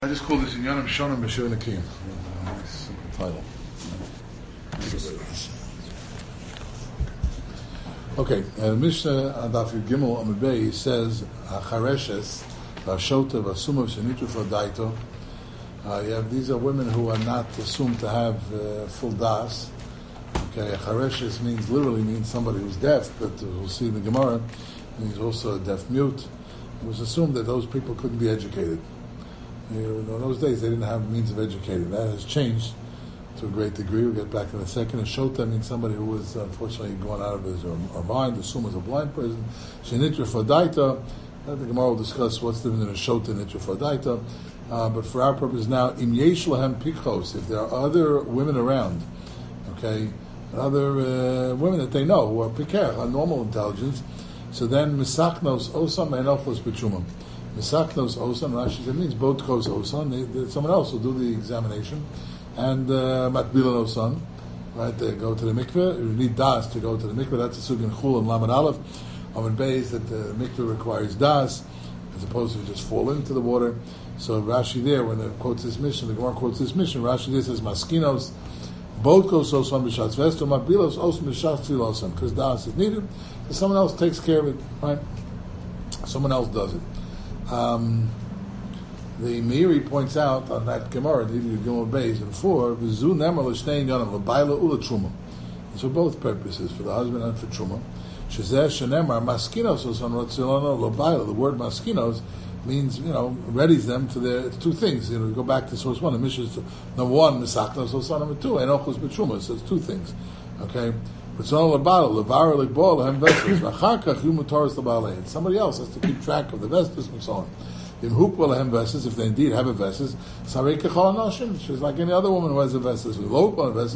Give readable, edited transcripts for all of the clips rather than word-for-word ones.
I just call this Inyanim Shonim B'Shir Nakim. Nice title. Okay, Mishnah Adaf Gimel Amud Bey says Chareshes, Shota, Vasuma, Shenitru Fodaito. These are women who are not assumed to have full das. Okay, Chareshes literally means somebody who's deaf, but we'll see in the Gemara, means also a deaf mute. It was assumed that those people couldn't be educated. In those days, they didn't have means of educating. That has changed to a great degree. We'll get back in a second. A shota means somebody who was unfortunately gone out of his mind. Assume as a blind person. Shenitra fodaita. The Gemara will discuss what's different than a shota and nitra fodaita. But for our purpose now, im yesh lahem pikchos. If there are other women around, okay, other women that they know who are piker, are normal intelligence, so then misachnos osam and ochlos b'tshumam. Misaknos osan, Rashi said, means both goes osan. Someone else will do the examination, and matbilan osan, right? They go to the mikveh. You need das to go to the mikveh. That's a sugin chul and lamed aleph. Amud Bey that the mikveh requires das as opposed to just fall into the water. So Rashi there, when it quotes this mission, the Gemara quotes this mission. Rashi there says maskinos both goes osan b'shatz vesto matbilos osan b'shatz tfilosan because das is needed. So someone else takes care of it, right? Someone else does it. The Meiri points out on that Gemara, the Gimel Beis and 4, V'zu nemer l'shnei yonim l'bayla ula truma. It's for both purposes, for the husband and for truma. Shezeh shenemar maskinos osan rotzilano l'bayla. The word maskinos means, readies them to their two things. Go back to source one. The mission is number one, misaknos osan. Number two, enochos b'truma. So it's two things. Okay. Somebody else has to keep track of the vestas and so on. If they indeed have a vestas, she's like any other woman who has a vestas. She owns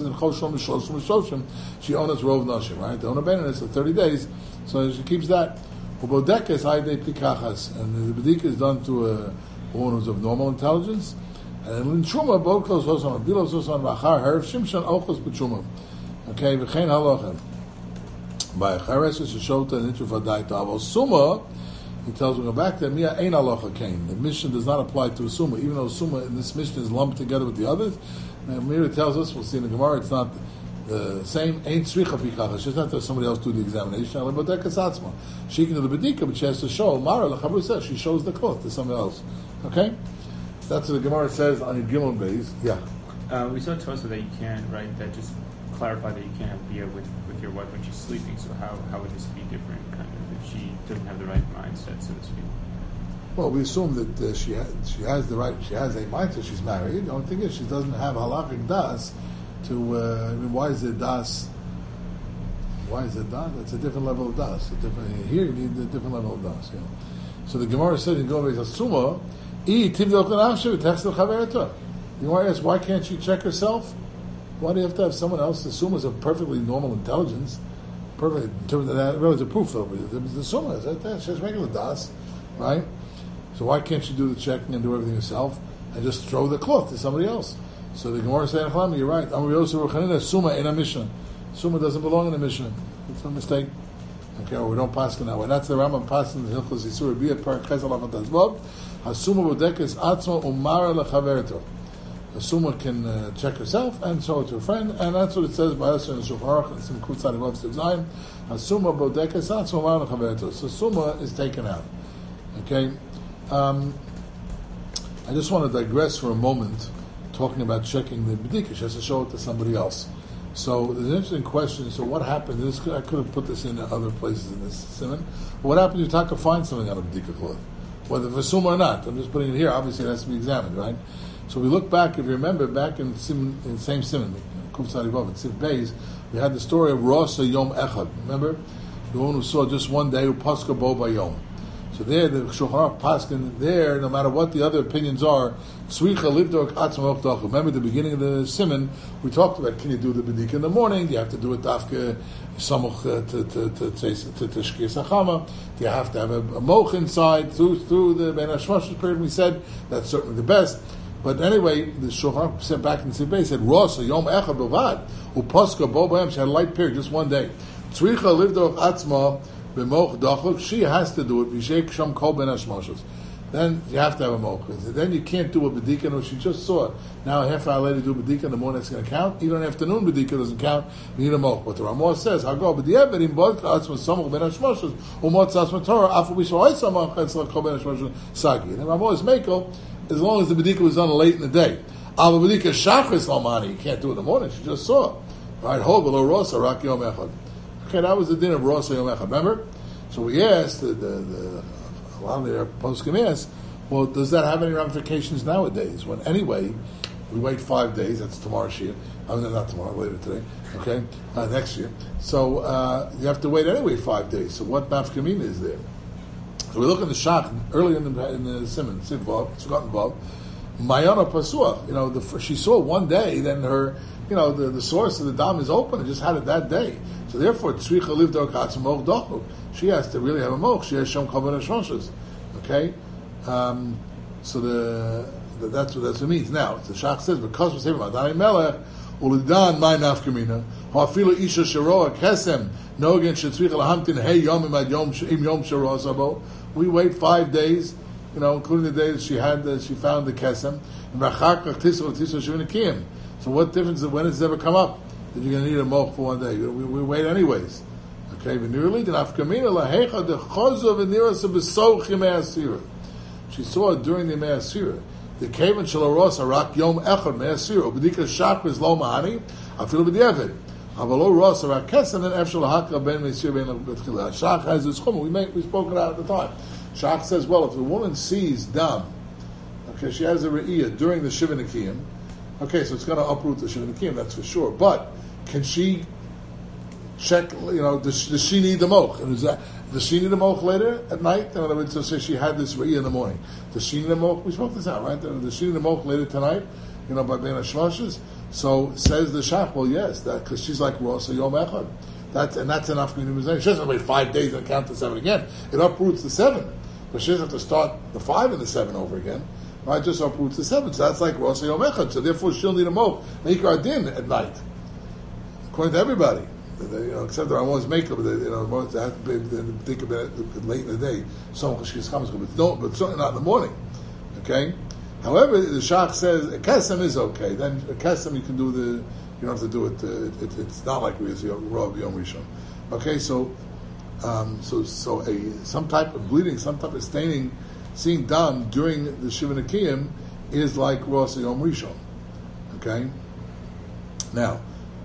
rov nashim, right? The owner benefits for 30 days, so she keeps that. And the bedika is done to a woman who's of normal intelligence. And in truma, both goes on bilos on v'achar herv shimshon ochos b'truma. Okay, v'chein halachem. By chareses shota nitru v'daita avos suma, he tells them go back there. Mia ein halacha kain. The mission does not apply to a suma, even though suma in this mission is lumped together with the others. And Mira tells us, we'll see in the Gemara, it's not the same. Ain't tzricha pikacha. She doesn't have to have somebody else do the examination. She can do the bedika, but she has to show. Mara lechabru says she shows the cloth to somebody else. Okay, that's what the Gemara says on the Gimel Beis. Yeah. We saw Tosa that you can't, right? That just clarify that you can't have beer with your wife when she's sleeping. So how would this be different, kind of, if she doesn't have the right mindset, so to speak? Well, we assume that she has the right. She has a mindset. She's married. The only thing is she doesn't have halakhic das to. Why is it das? Why is it das? It's a different level of das. Here you need a different level of das. So the Gemara said in Gomes Asuma, you want to ask, why can't she check herself? Why do you have to have someone else? The Summa is of perfectly normal intelligence. Perfectly, in terms of that, really, the proof of it. The Summa is right there. She has regular das, right? So why can't she do the checking and do everything herself and just throw the cloth to somebody else? So the Gemara said, you're right. Summa in a Mishnah. Summa doesn't belong in a Mishnah. It's a mistake. Okay, we don't pass it that way. That's the Rambam passing the Hilchos Yisur Biyah Per Chesed Lavat Azvav. Hasuma bodekes atzma umara lechaverto. A summa can check herself and show it to a friend, and that's what it says by us in the Shulchan Aruch and some Kutzad Rav Stib Zayin. A summa bodekes atzma umara lechaverto. So summa is taken out. Okay, I just want to digress for a moment, talking about checking the bedika. She has to show it to somebody else. So there's an interesting question. So what happened? I could have put this in other places in this simon. But what happens if you to find something on a bedika cloth, whether for summa or not? I'm just putting it here. Obviously, it has to be examined, right? So we look back, if you remember, back in the same simon, Kuf Tzadikov, in Sif Beis, we had the story of Rosa Yom Echad. Remember? The one who saw just one day, who Paska Bo Bayom. So there, the Shulchan Aruch Paskin, there, no matter what the other opinions are, Tzricha Livdok Atzma Ochdachu. Remember the beginning of the simon, we talked about, can you do the B'dika in the morning? Do you have to do it Dafke Samuch to Shkir Sachama? Do you have to have a moch inside through the Ben Hashmash's period? We said that's certainly the best. But anyway, the Shulchan Aruch said back in the Sibay said Rosa Yom Echad Bavad Upaska Bo Bayam. She had a light period, just one day. Tzricha Livdok Atzma B'moch Dachuk. She has to do it. V'shek Sham Kol Ben Hashmashos. then you have to have a mocha. Then you can't do a bedika, which you just saw. Now a half hour later do a bedika in the morning, it's going to count. Even an afternoon bedika doesn't count. You need a mocha. But the Ramah says, "I'll go." But the Evid in bod ka'atzma samach ben hashmoshes umot tzasma Torah afu b'shvoi samach etzla kol ben hashmoshes sagi. And the Ramah is mekel as long as the bedika was done late in the day. Al bedika shachris lamani, you can't do it in the morning. You just saw, right? Ho v'lo rosa rak yom echad. Okay, that was the din of rosa yom echad. Remember? So we asked a lot of their poskim asked, well, does that have any ramifications nowadays? When anyway, we wait 5 days. That's tomorrow's year. I mean, not tomorrow, later today. Okay, next year. So you have to wait anyway 5 days. So what nafkamina is there? So we look in the shach early in the simon Sidvav, Sukkot Vav, Mayana Pasuach. She saw one day, then her, the source of the dam is open and just had it that day. So therefore, tzricha liv dorkatz moch dochu. She has to really have a moch. She has shom kavan hashmoshes. Okay, so that's what it means. Now the shach says because we're saying Madani Melech ulidan my nafkamina ha'afilu isha sheroa kesem nogen shetzricha lahamtin hey yom ad yom sheroa sabo. We wait 5 days, including the day that she found the kesem. So what difference is when it's ever come up that you're going to need a moch for 1 day? We wait anyways. Okay, she saw it during the Me'asira. The Kavan Shalaros Arak Yom Echad Me'asira. B'dika Shakris Lo Mahani. I feel b'diavad. Avalo Ros Arak Kesem then Efshel Hakra Ben Me'asira Ben B'tchila. Shach has this chumah. We spoke it out at the time. Shach says, well, if the woman sees dam, okay, she has a re'iyah during the Shiva Nikiyim. Okay, so it's going to uproot the Shiva Nikiyim, that's for sure. But can she check, does she need the moch? And does she need the moch later at night? In other words, so say she had this re'iyah in the morning. Does she need the moch? We spoke this out, right? Does she need the moch later tonight? By being a shmoshes? So says the shach, well, yes, because she's like Rosa Yom Echad. That's enough minimization. She doesn't wait 5 days and count to 7 again. It uproots the 7. But she doesn't have to start the 5 and the 7 over again. Right, just uproots the 7. So that's like Rosa Yom Echad. So therefore she'll need a moch. Make her din at night. According to everybody. Except that I want to make them, they have to think about it late in the day. But certainly not in the morning. Okay? However, the Shach says a kesem is okay. Then a kesem you can do you don't have to do it. It's not like we see Rav Yom Rishon. Okay, so some type of bleeding, some type of staining, seeing dam during the Shiva Nikiyim is like Rosh Yom Rishon. Okay? Now,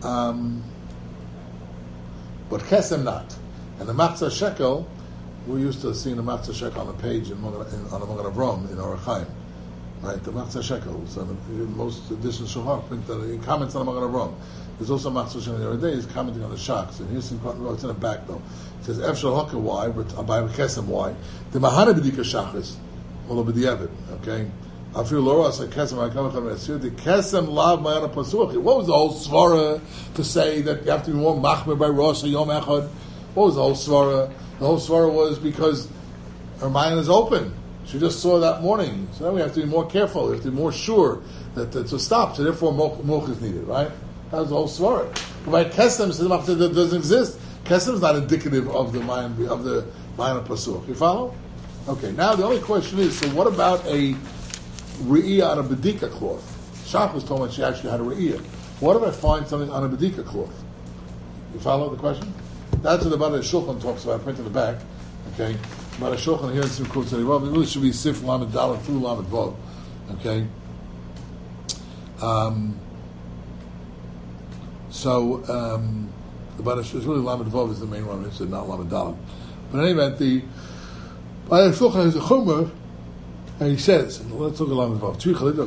but kesem not. And the Matzah Shekel, we used to see the Matzah Shekel on the page on the Magen Avram in Orach Chaim. Right? The Matzah Shekel. So in most editions Shulchan he comments on the Magen Avram. There's also Matzah Shekel the other day, he's commenting on the Shachs. And here's some, it's in the back though. It says, Efshel Hoka, why? But by kesem, why? The Mahana B'dika Shachris. Olo B'diavad. Okay? I feel Laura said kesem. I come from the kesem lav mayana pasuach. What was the whole svara to say that you have to be more machmer by Rosh Yom Echad? What was the whole svara? The whole svara was because her mind is open. She just saw that morning. So now we have to be more careful. We have to be more sure that to stop. So therefore, moch is needed. Right? That was the whole svara. But by kesem, that doesn't exist. Kesem is not indicative of the mind of pasuach. You follow? Okay. Now the only question is: so what about a re'iyah on a bedika cloth? Shach was told that she actually had a re'iyah. What if I find something on a bedika cloth? You follow the question? That's what the Bada Shulchan talks about. I printed the back. Okay, Bada Shulchan here in some quotes. It really should be Sif Lamed Dalet through Lamed Vav. Okay. The Bada it's really Lamed Vav is the main one. It's not Lamed Dalet. But in any event, the Bada Shulchan has a chumrah. And he says, and let's look at Lamed Vav.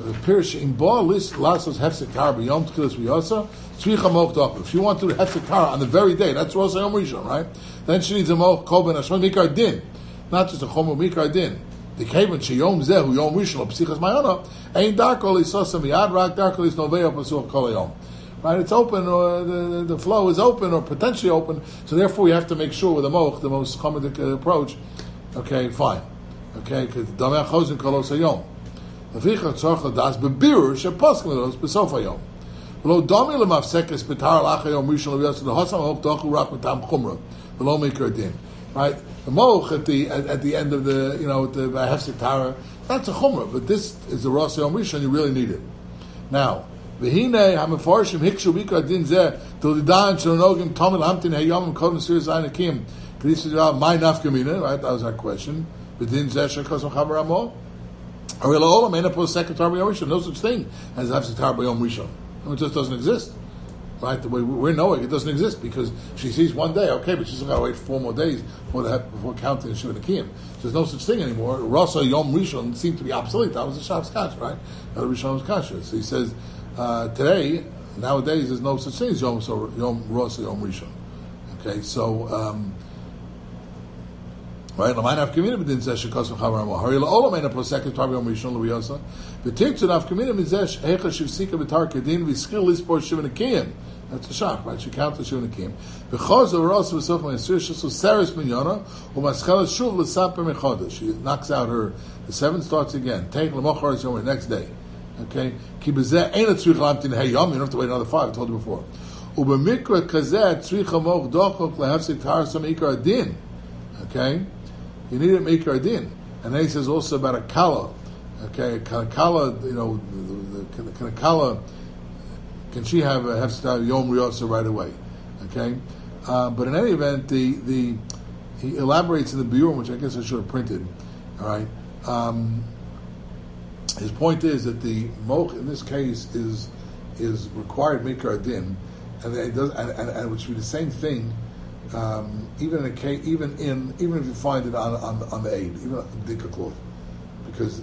If you want to do hefsek tara on the very day, that's Rosh Yom Rishon, right? Then she needs a moch kol ben hashmon mikar din, not just a chomer mikar din. The kaven sheyom zehu yom Rishon psichas mayona ein darko lisosa miyad rak darko lis noveo pasuch kol yom. Right? It's open, or the flow is open, or potentially open. So therefore, you have to make sure with the moch, the most commodic approach. Okay, fine. Okay, because dameh chosin kolos hayom. Leficha tzorch ladas bebirur sheposkim lados besof hayom. V'lo dami lemafsekes betar lach hayom rishon leviyos lehosam hoch dochu rak mitam chumra. V'lo mikar din. Right? The moch at the end of the the hefsek tara, that's a chumrah. But this is the rosh yom rishon. You really need it. Now, v'hine hamafarshim hikshu bikar din zeh till the dan shalonogim tamid hamtin hayom kodem sir zainakim. My nafkamina, right? That was our question. Within zeh shekos chavar amo. No such thing as Hafsitar B'Yom Rishon. It just doesn't exist. Right? The way we're knowing it doesn't exist because she sees one day, okay, but she's got to wait 4 more days before counting the Shiva Nekiyim. So there's no such thing anymore. Rasa Yom Rishon seemed to be obsolete. That was the Shav's Kasha, right? The Rishon was Kasha. So he says, today, nowadays, there's no such thing as Yom Rasa Yom Rishon. Okay, so, right, the minor of community didn't say shekos v'chavar amo. Hari la'olam ein aposek et parbi yom rishon l'viyosa. V'tirtzu naf community mizesh hecha shivsika b'tar kedin v'skil lispor shiva nekiyim. That's a shock, right? She counts the shiva nekiyim. V'choz v'ros v'sof v'nesir shesu seres minyona u'maschelas shuv l'saper mechodesh. She knocks out the 7 starts again. Take l'mochar yom the next day. Okay? Ki b'zeh ein atzrich lamtin hey yom. You don't have to wait another 5. I told you before. U'b'mikra kazeh tzricha moch dochok lehafsik tar sam ikar adin. Okay? You need it Meikar Din. And then he says also about a kala. Okay, a kala, the kala, can she have a hefsek Yom Riyasa right away? Okay? But in any event, he elaborates in the Biurim, which I guess I should have printed. All right? His point is that the moch in this case is required Meikar Din, and it does, and it would be the same thing. Even if you find it on the aid, even on the b'dika cloth, because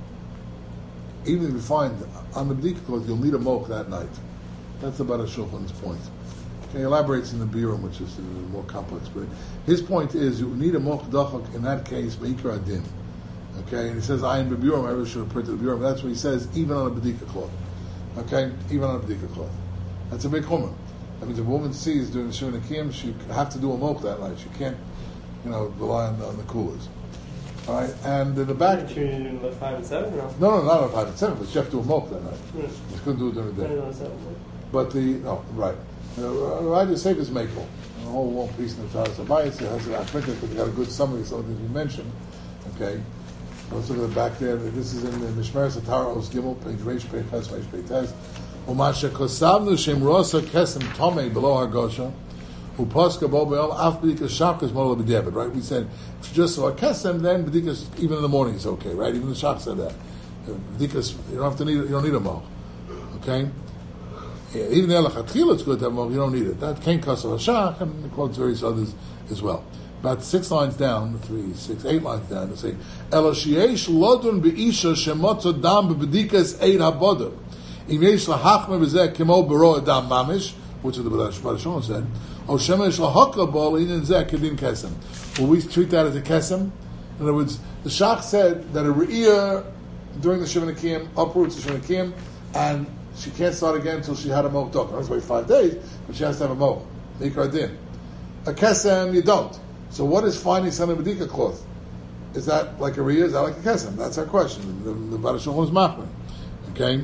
even if you find on the b'dika cloth, you'll need a moch that night. That's about a shulchan's point. Okay, he elaborates in the Biurim, which is more complex, but his point is you need a moch dachak in that case meikar adin. Okay, and he says I am b'Biurim. I really should have printed the Biurim. That's what he says, even on a b'dika cloth. Okay, even on a b'dika cloth. That's a big chumrah. That means if a woman sees doing the Shiva Nekiyim, she have to do a moch that night. She can't, rely on the coolers. All right, and in the back. You're doing about 5 and 7, or no, not on 5 and 7, but she have to do a moch that night. Yeah. She couldn't do it during the day. 7, But right. Right to save is makel. The whole one piece in the Taras Abayis has it printed because they got a good summary of some of the things we mentioned. Okay, let's look at the back there. This is in the Mishmeres Atara Os Gimel, page Reish Pei Ches Reish Pei Tes. Umasha kosavnu shem rosa kesem tomei below hargosha upaska bo be'ol af b'dikas shakas mola b'devet. Right? We said if you just saw a kesem, then b'dikas even in the morning is okay. Right? Even the shach said that. B'dikas you don't need a moch. Okay. Yeah, even the lachatchila it's good to have a moch. You don't need it. That can't cost a shach, and it quotes various others as well. About 6 lines down, 3, 6, 8 lines down, they say elo sheyesh lodun be'isha shemotzo dam b'dikas eid habodah. Im yesh lahachmer b'zeh kimo b'ro adam mamish, which is the Barashon said, o shemesh lahakla bol inin zeh kedin kesem. Will we treat that as a kesem? In other words, the Shach said that a re'iyah during the Shiva Nekiyim uproots the Shiva Nekiyim, and she can't start again until she had a moch dok. That's wait 5 days, but she has to have a moch. Mikra din. A kesem you don't. So what is finding some b'dika cloth? Is that like a re'iyah? Is that like a kesem? That's our question. The Barashon is machmer. Okay.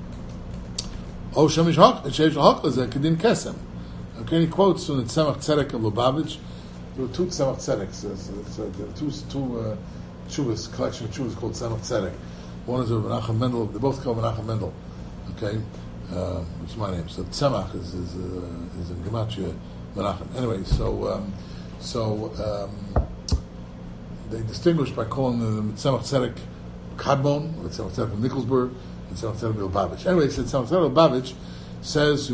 Oh, Shemish Hakla is a Kedin Kesem. Okay, he quotes from the Tzemach Tzedek of Lubavitch. There were 2 Tzemach Tzedeks. There are two Chuvas, collection of Chuvas called Tzemach Tzedek. One is of Menachem Mendel. They're both called Menachem Mendel. Okay, which is my name. So Tzemach is in Gematria Menachem. Anyway, so they distinguish by calling the Tzemach Tzedek Kadmon, or Tzemach Tzedek of Nikolsburg. Anyway, since Tzemach Lubavitch says,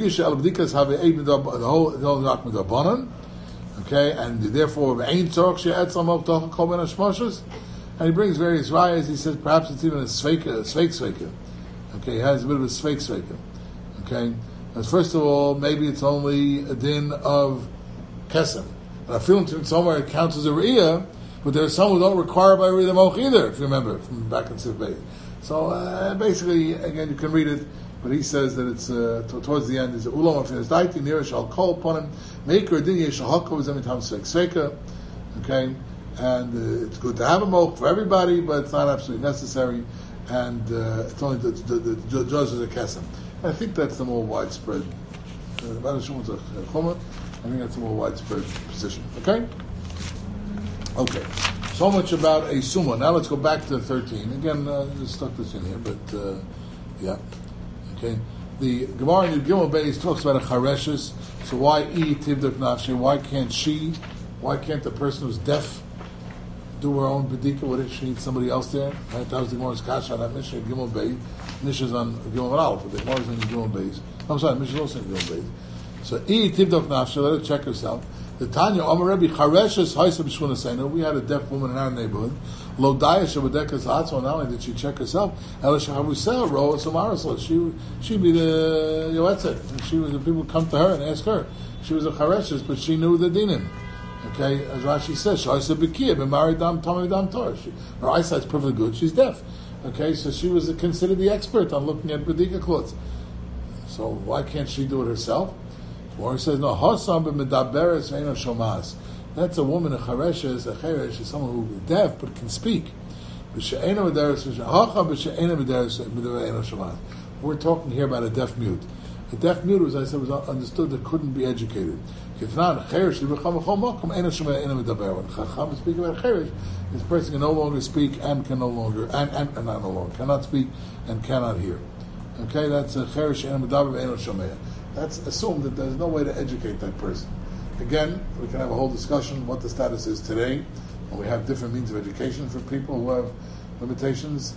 okay, and therefore, and he brings various rayas. He says perhaps it's even a sveik. Okay, he has a bit of a sveik. Okay, as first of all, maybe it's only a din of kesem. And I feel somewhere it counts as a re'iyah, but there are some who don't require by re'iyah moch either, if you remember from back in Siv Beis. So basically, again, you can read it, but he says that it's towards the end. Is ulam of his daiti near shall call upon him. Maker din yeshahakov is anytime sveika. Okay, and it's good to have a moch for everybody, but it's not absolutely necessary. And it's only the judges a kesem. I think that's the more widespread. I think that's the more widespread position. Okay. Okay, so much about a summa. Now let's go back to 13. Again, just stuck this in here, but yeah. Okay, the Gemara in Gimel Beis talks about a chareshes. So why tivdok nafshi? Why can't she? Why can't the person who's deaf do her own bedika? What if she needs somebody else there? Right? That was the Gemara's kasha on that Mishnah Gimel Beis. Mishnah's on Gimel Aleph, but the Gemara's in Gimel Beis. I'm sorry, Mishnah's also in Gimel Beis. So tivdok nafshi. Let her check herself. The Tanya Amar Rebbe Chareshes Haisa B'Shvuna Seinu. We had a deaf woman in our neighborhood. Lo Daya Shabadekas Hatzon. Not only did she check herself, Ela Shahavusel Ro Samarasol. She'd be the Yoetzet. She was the people would come to her and ask her. She was a Chareshes, but she knew the dinim. Okay, as Rashi says, Haisa B'Kiyah B'Mari Dam Tamei Dam Torah. Her eyesight's perfectly good. She's deaf. Okay, so she was considered the expert on looking at Bedika clothes. So why can't she do it herself? Or it says, no, Hasam b'medaberes ve'eno shomas. That's a woman, a chareshes, a cheresh, is someone who is deaf but can speak. B'she'eno medaberes ve'eno shomas. We're talking here about a deaf mute. A deaf mute, as I said, was understood that couldn't be educated. If not, cheresh, when Chacham speak about cheresh, this person can no longer speak and can no longer, and not no longer, cannot speak and cannot hear. Okay, that's a cheresh and medaber ve'eno shomea. That's assumed that there's no way to educate that person. Again, we can have a whole discussion what the status is today. And we have different means of education for people who have limitations.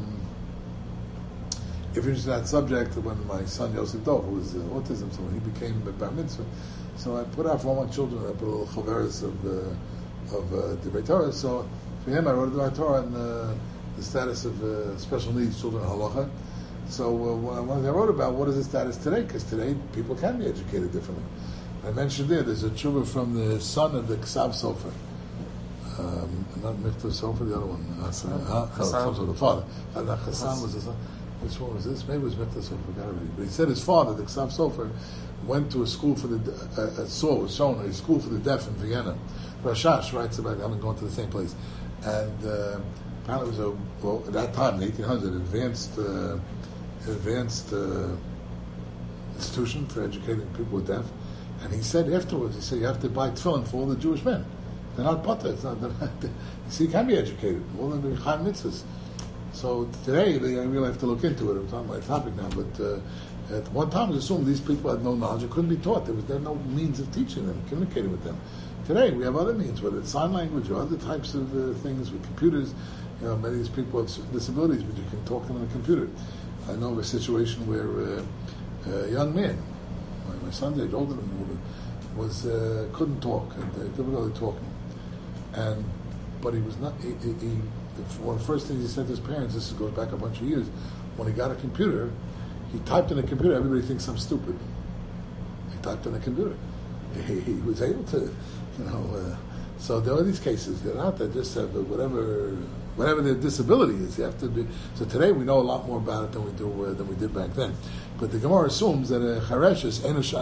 If you're interested in that subject, when my son Yosef Dov, who was autism, so when he became a bar mitzvah, so I put out for all my children, I put a little chaveres of Divrei Torah. So for him, I wrote a Divrei Torah on the status of special needs children in halacha. So when I wrote about what is the status today, because today people can be educated differently. I mentioned there's a tshuva from the son of the Ksav Sofer. Not Miftah Sofer, the other one. The father. Chassan was the son. Which one was this? Maybe it was Miftah Sofer, got it. But he said his father, the Ksav Sofer, went to a school for the, was shown a school for the deaf in Vienna. Rashash writes about having gone to the same place. And apparently it was at that time, in 1800, advanced institution for educating people with deaf, and he said afterwards, you have to buy tefillin for all the Jewish men. They're not butter. It's not. You can be educated. All of them be chayim mitzvahs. So today, they really have to look into it. It's not my topic now, but at one time, it was assumed these people had no knowledge. It couldn't be taught. There were no means of teaching them, communicating with them. Today, we have other means, whether it's sign language or other types of things with computers. Many of these people have disabilities, but you can talk to them on a computer. I know of a situation where a young man, my son's age, older than me, couldn't talk, and difficulty talking, but he was not. One of the first things he said to his parents, this goes back a bunch of years, when he got a computer, he typed in a computer. Everybody thinks I'm stupid. He typed in a computer. He was able to, So there are these cases. They're not. They just have whatever their disability is. You have to be. So today we know a lot more about it than we did back then. But the Gemara assumes that a chareshes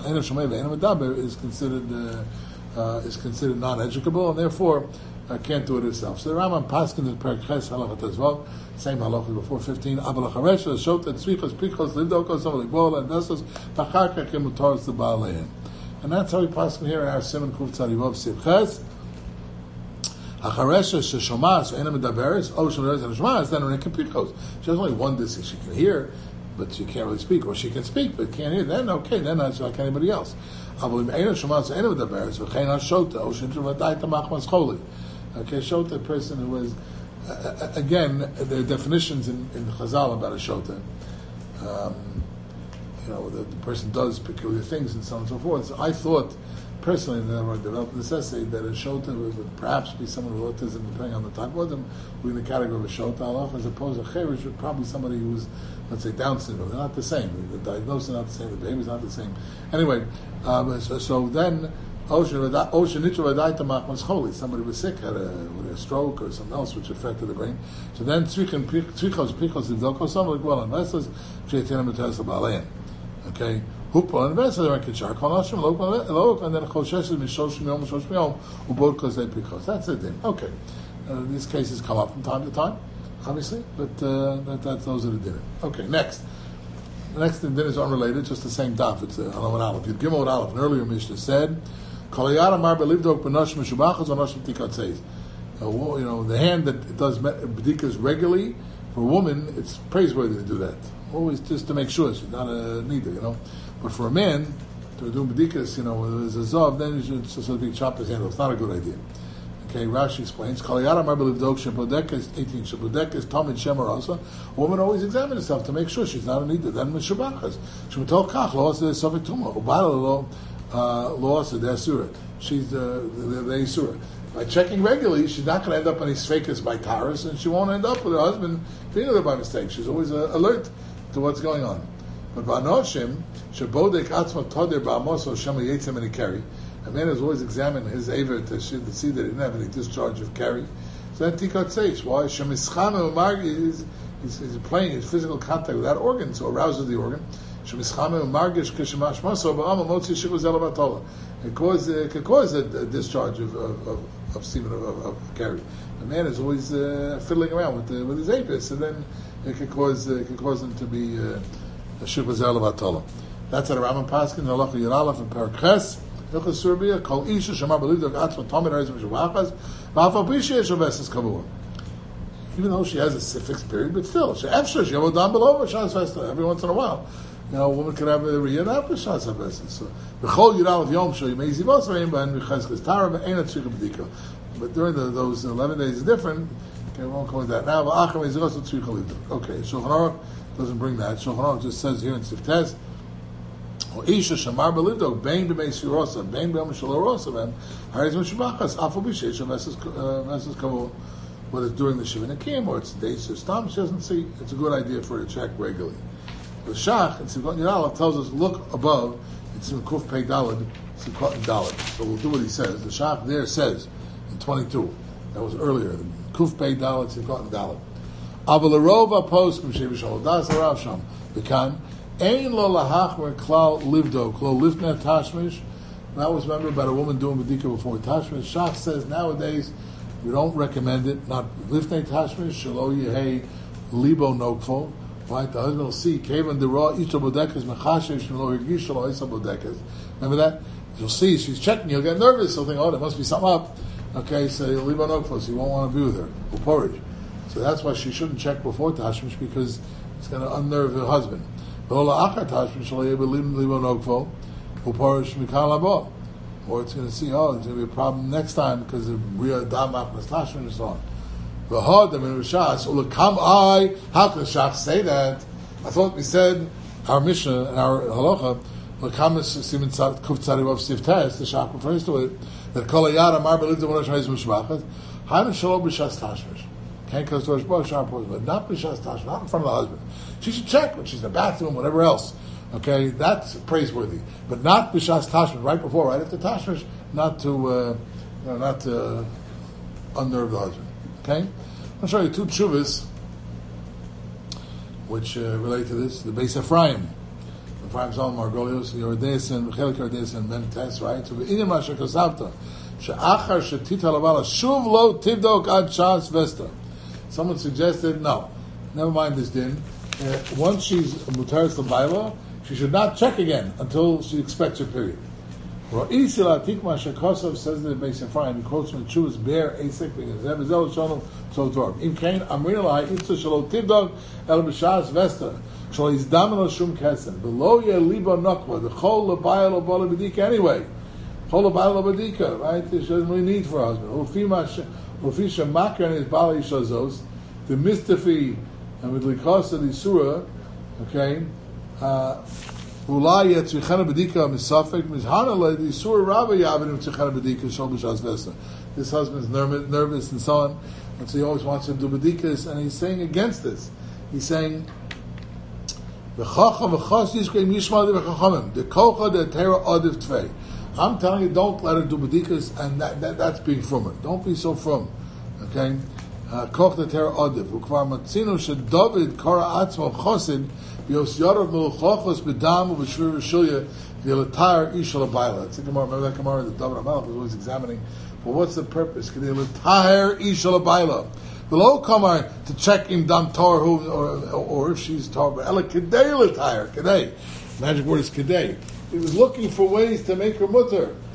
is considered non-educable and therefore can't do it herself. So the Rambam paskin in Perek Ches Halachat Tezvav, same halacha before 15. Abel chareshes shot at tzvichos pichos livdokos avol igbola and vessos tachar kakim utoros the baalein. And that's how we paskin here in our Simon Kuf Tzadivov Siv Ches. Achareshes sheshomas ena medaberes oshon and shmas then when it can pichos. She has only one disc. She can hear, but she can't really speak, or she can speak but can't hear. Then okay, then that's like anybody else. Okay, shota, a person who is, again, there are definitions in Chazal about a shota. The person does peculiar things and so on and so forth. So I thought, personally, that I developed this essay, that a shota would perhaps be someone with autism, depending on the type of autism, would be in the category of a shota Allah, as opposed to a cherish, would probably somebody who's, let's say, Down syndrome. They're not the same. The diagnosis is not the same. The behavior is not the same. Anyway, so then, somebody was sick, had a stroke or something else which affected the brain. So then, okay, Hukpa and Vesa, they're in Kishar, Konashim, Lok, and then Choshesh, Mishoshim, Yom, Shoshim, Ubod, Kozei, Pikos. That's it then. Okay. These cases come up from time to time, obviously, but those are the dinner. Okay, next. The next dinner is unrelated, just the same daf. It's Alam and Aleph. Yud Gimel and Aleph. An earlier Mishnah said, Kalayara Marba Livdok Benoshim Shubachas or Noshim Tikot says. the hand that does bedikas regularly, for a woman, it's praiseworthy to do that. Always just to make sure she's not a neither, But for a man, to do bedikas, when there's a zav, then you should so to speak chop his hand. It's not a good idea. Okay, Rashi explains, a woman always examines herself to make sure she's not a neither. Then Mishabachas. She's the Isura. By checking regularly, she's not going to end up on these fakers by Taurus, and she won't end up with her husband being with her by mistake. She's always alert to what's going on. But Ba'anoshim, Shabodek Atzma Todir Ba'amoso Shema Yetzem and Keri. A man has always examined his aver to see that he didn't have any discharge of Keri. So then Tikot says, why? Shemischame Umargi, he's playing his physical contact with that organ, so arouses the organ. Shemischame Umargish Kishamash Maso Ba'ama Motzi Shikuz Elabatola. It could cause a discharge of semen of Keri. A man is always fiddling around with his apis, and then it could cause him to be a Shikuz Elabatola. That's at a Rambam Paskin, Halacha Yeralef and Parakhes. Even though she has a fixed period, but still, every once in a while, a woman could have a riyad after Shas HaVeses. So, but during those 11 days is different. Okay, we won't go into that now. Okay, Shulchan Aruch doesn't bring that. Shulchan Aruch just says here in Siftes, Isha Shamar Belivdok, Bain B'Meis Yurosa, Bain B'Yom Shalorosa, Ben, Hariz Meshubachas, Afal B'Sheish, Messes Kavul, whether it's during the Shivin Akim or it's days or Stam, she doesn't see, it's a good idea for her to check regularly. The Shach, in Sivkot Yiralav, tells us, look above, it's in Kuf Pei Dalad, Sivkot Dalad. So we'll do what he says. The Shach there says, in 22, that was earlier, Kuf Pei Dalad, Sivkot Dalad. Avalarova post, M'Shev Shalom, Das Arav Sham, Bekan, Ein lo lahachmer klal livdo klo lifnei tashmish. That was remembered by a woman doing bedika before tashmish. Shach says nowadays we don't recommend it. Not lifnei tashmish shelo yehei libo nokfo. Right, the husband will see kevan dera isha bodekas mechashev shelo hirgish shelo isa bodekas. Remember that? You'll see she's checking. You'll get nervous. You'll think, oh, there must be something up. Okay, so libo nokfo. So you won't want to be with her. Or porridge. So that's why she shouldn't check before tashmish, because it's going to unnerve her husband. Or it's going to see, there's going to be a problem next time because of Riyah Damach Nastashman and so on. How can the Shach say that? I thought we said our Mishnah and our Halacha, the Shach refers to it, that Kol Hayad Amar B'Liv D'Monosh Ha'ez Mishbachas, Haim Shalom B'Shas Tashmish. Can't cause Torah but not B'Shas Tashmish, not in front of the husband. She should check when she's in the bathroom, whatever else. Okay, that's praiseworthy, but not B'Shas Tashmish, right before, right after Tashmish, not to unnerve the husband. Okay, I'll show you two tshuvas which relate to this. The Beis Ephraim, Zalman Margolios, Yordeis and Chelik Yordeis and Mentes, right? So the Inim Asher Kosavta, she'achar she'tita lavala shuv lo tivdok ad Shas Vesta. Someone suggested, no, never mind this din. Once she's mutaris l'bayla, she should not check again until she expects her period. Ra'isi la'tikma shekosov says in the Beis Ephraim, he quotes from Chuvas Be'er Asik, because Ebezel Shalom so Torah. Im kain amrina la'i itza shelo tivdog el b'shas vesta shelo izdamen lo shum kesen below ye libo nokva the chol l'bayla lo bola b'dika anyway chol l'bayla lo b'dika, right? She doesn't really need for a husband. Ufi shemakar and his bala yishazos the mistafi and with likos of the surah, okay, ulai yetzichana bedika misafek mizhana le the surah rabbi yavim yetzichana bedika shol b'shas vesta. This husband's nervous and so on, and so he always wants to do bedikas, and he's saying against this. He's saying v'chacham v'chas yishkeim yishma v'chachamim the kocha the tera adiv tvei. I'm telling you, don't let her do bedikas, and that's being from her. Don't be so from, okay. Koch the Tera Adiv. Ukvar Matzino should David Kara Atzmo Chosid Bios Yarav Meluchachos Bedam Ubishur Shulya the entire Ishal Abayla. It's a Gemara. Remember that Gemara that David Amalek was always examining. But what's the purpose? The entire Ishal Abayla. The low comer to check in Dam Tor or if she's Tor, but Ela Kedei L'Tire Kedei. Magic word is Kedei. He was looking for ways to make her mutter.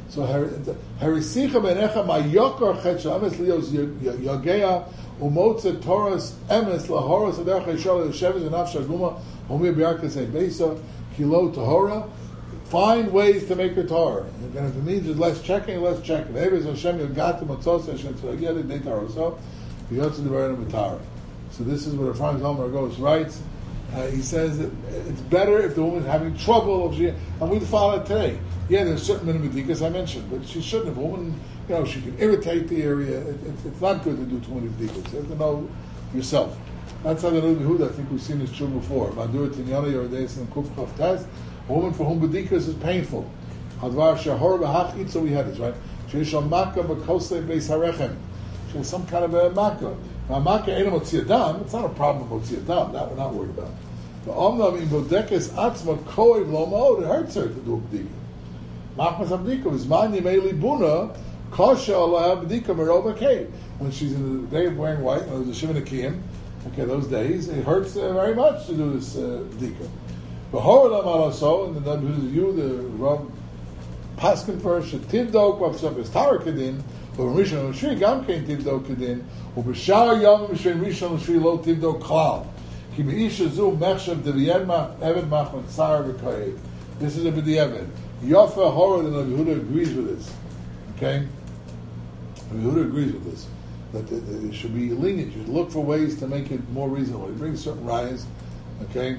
So Harisicha benecha ma yokar chet shames lios yagea umotza Torah's emes lahoras aderech yishol yesheves and nafsh aguma homi biarkas beisa kilo tahora. Find ways to make her Torah. And if it means there's less checking, less checking. Maybe it's Hashem Yogat Matzos Hashem Tzagel Dei Torah. So Yotze Devarim B'Torah. So this is what Ephraim Zalman Goes writes. He says that it's better if the woman is having trouble. And we follow it today. Yeah, there's certain minimum b'dikas I mentioned, but she shouldn't. If a woman, she can irritate the area. It's not good to do too many b'dikas. You have to know yourself. That's how the Rebbe Yehuda, I think we've seen this true before. Madur Tinyana Yordeis and Kuf Chav Taz. A woman for whom b'dikas is painful. Hadvar shehor b'hach itzo we had this, right? She has some makkah b'kosei beis harechem. She has some kind of a makkah. Now makkah ain't a motzi adam. It's not a problem with motzi adam. That we're not worried about. The omnam in bodekes atzma koiv lo ma'od. It hurts her to do a b'dika. Machmas abdika is man yimei libuna kasha Allah b'dika merova cave. When she's in the day of wearing white, when there's a shivin akiyim, okay, those days, it hurts very much to do this b'dika. And the you, the Rav Paskin first, Tivdok, Wapsop is Tara Kedin, or Rishon Shri, Gamkein Tivdok Kedin, or Bashar Yom Mishrin Rishon Shri Lo Tivdok Klal. Kimeisha Zu Mechshav Deviyedma, Eved Machman Tsar V'Kayev. This is a B'di'eved. Yofa Horod and Rabbi Yehuda agrees with this. Okay? Rabbi Yehuda agrees with this. That it should be lenient. You should look for ways to make it more reasonable. He brings certain rayas. Okay?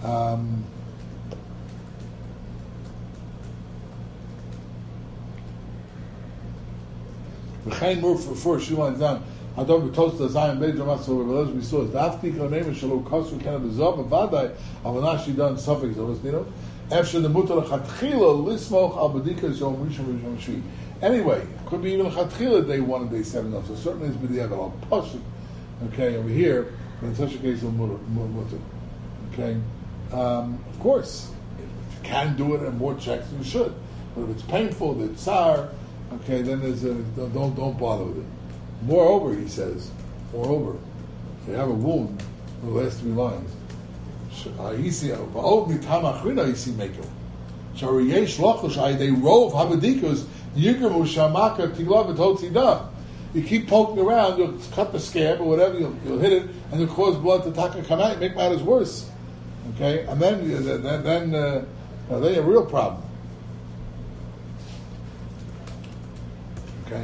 V'chein more for a few lines down. Hador b'tos the Zion Beis Ramat we saw is daftik l'neimer shelo kasu kana b'zav b'vaday avanashi done suffix after the mutar lechatchila lismoch al b'dikas yom rishon shvi. Anyway, could be even lechatchila day 1 and day 7. So certainly it's b'diavad al pasuk. Okay, over here, but in such a case of mutar. Okay. Of course, if you can do it and more checks, you should. But if it's painful, the tsar, okay, then there's don't bother with it. Moreover, he says, if you have a wound, the last 3 lines. You keep poking around, you'll cut the scab or whatever, you'll hit it, and you'll cause blood to come out, make matters worse. Okay, and then they a real problem. Okay,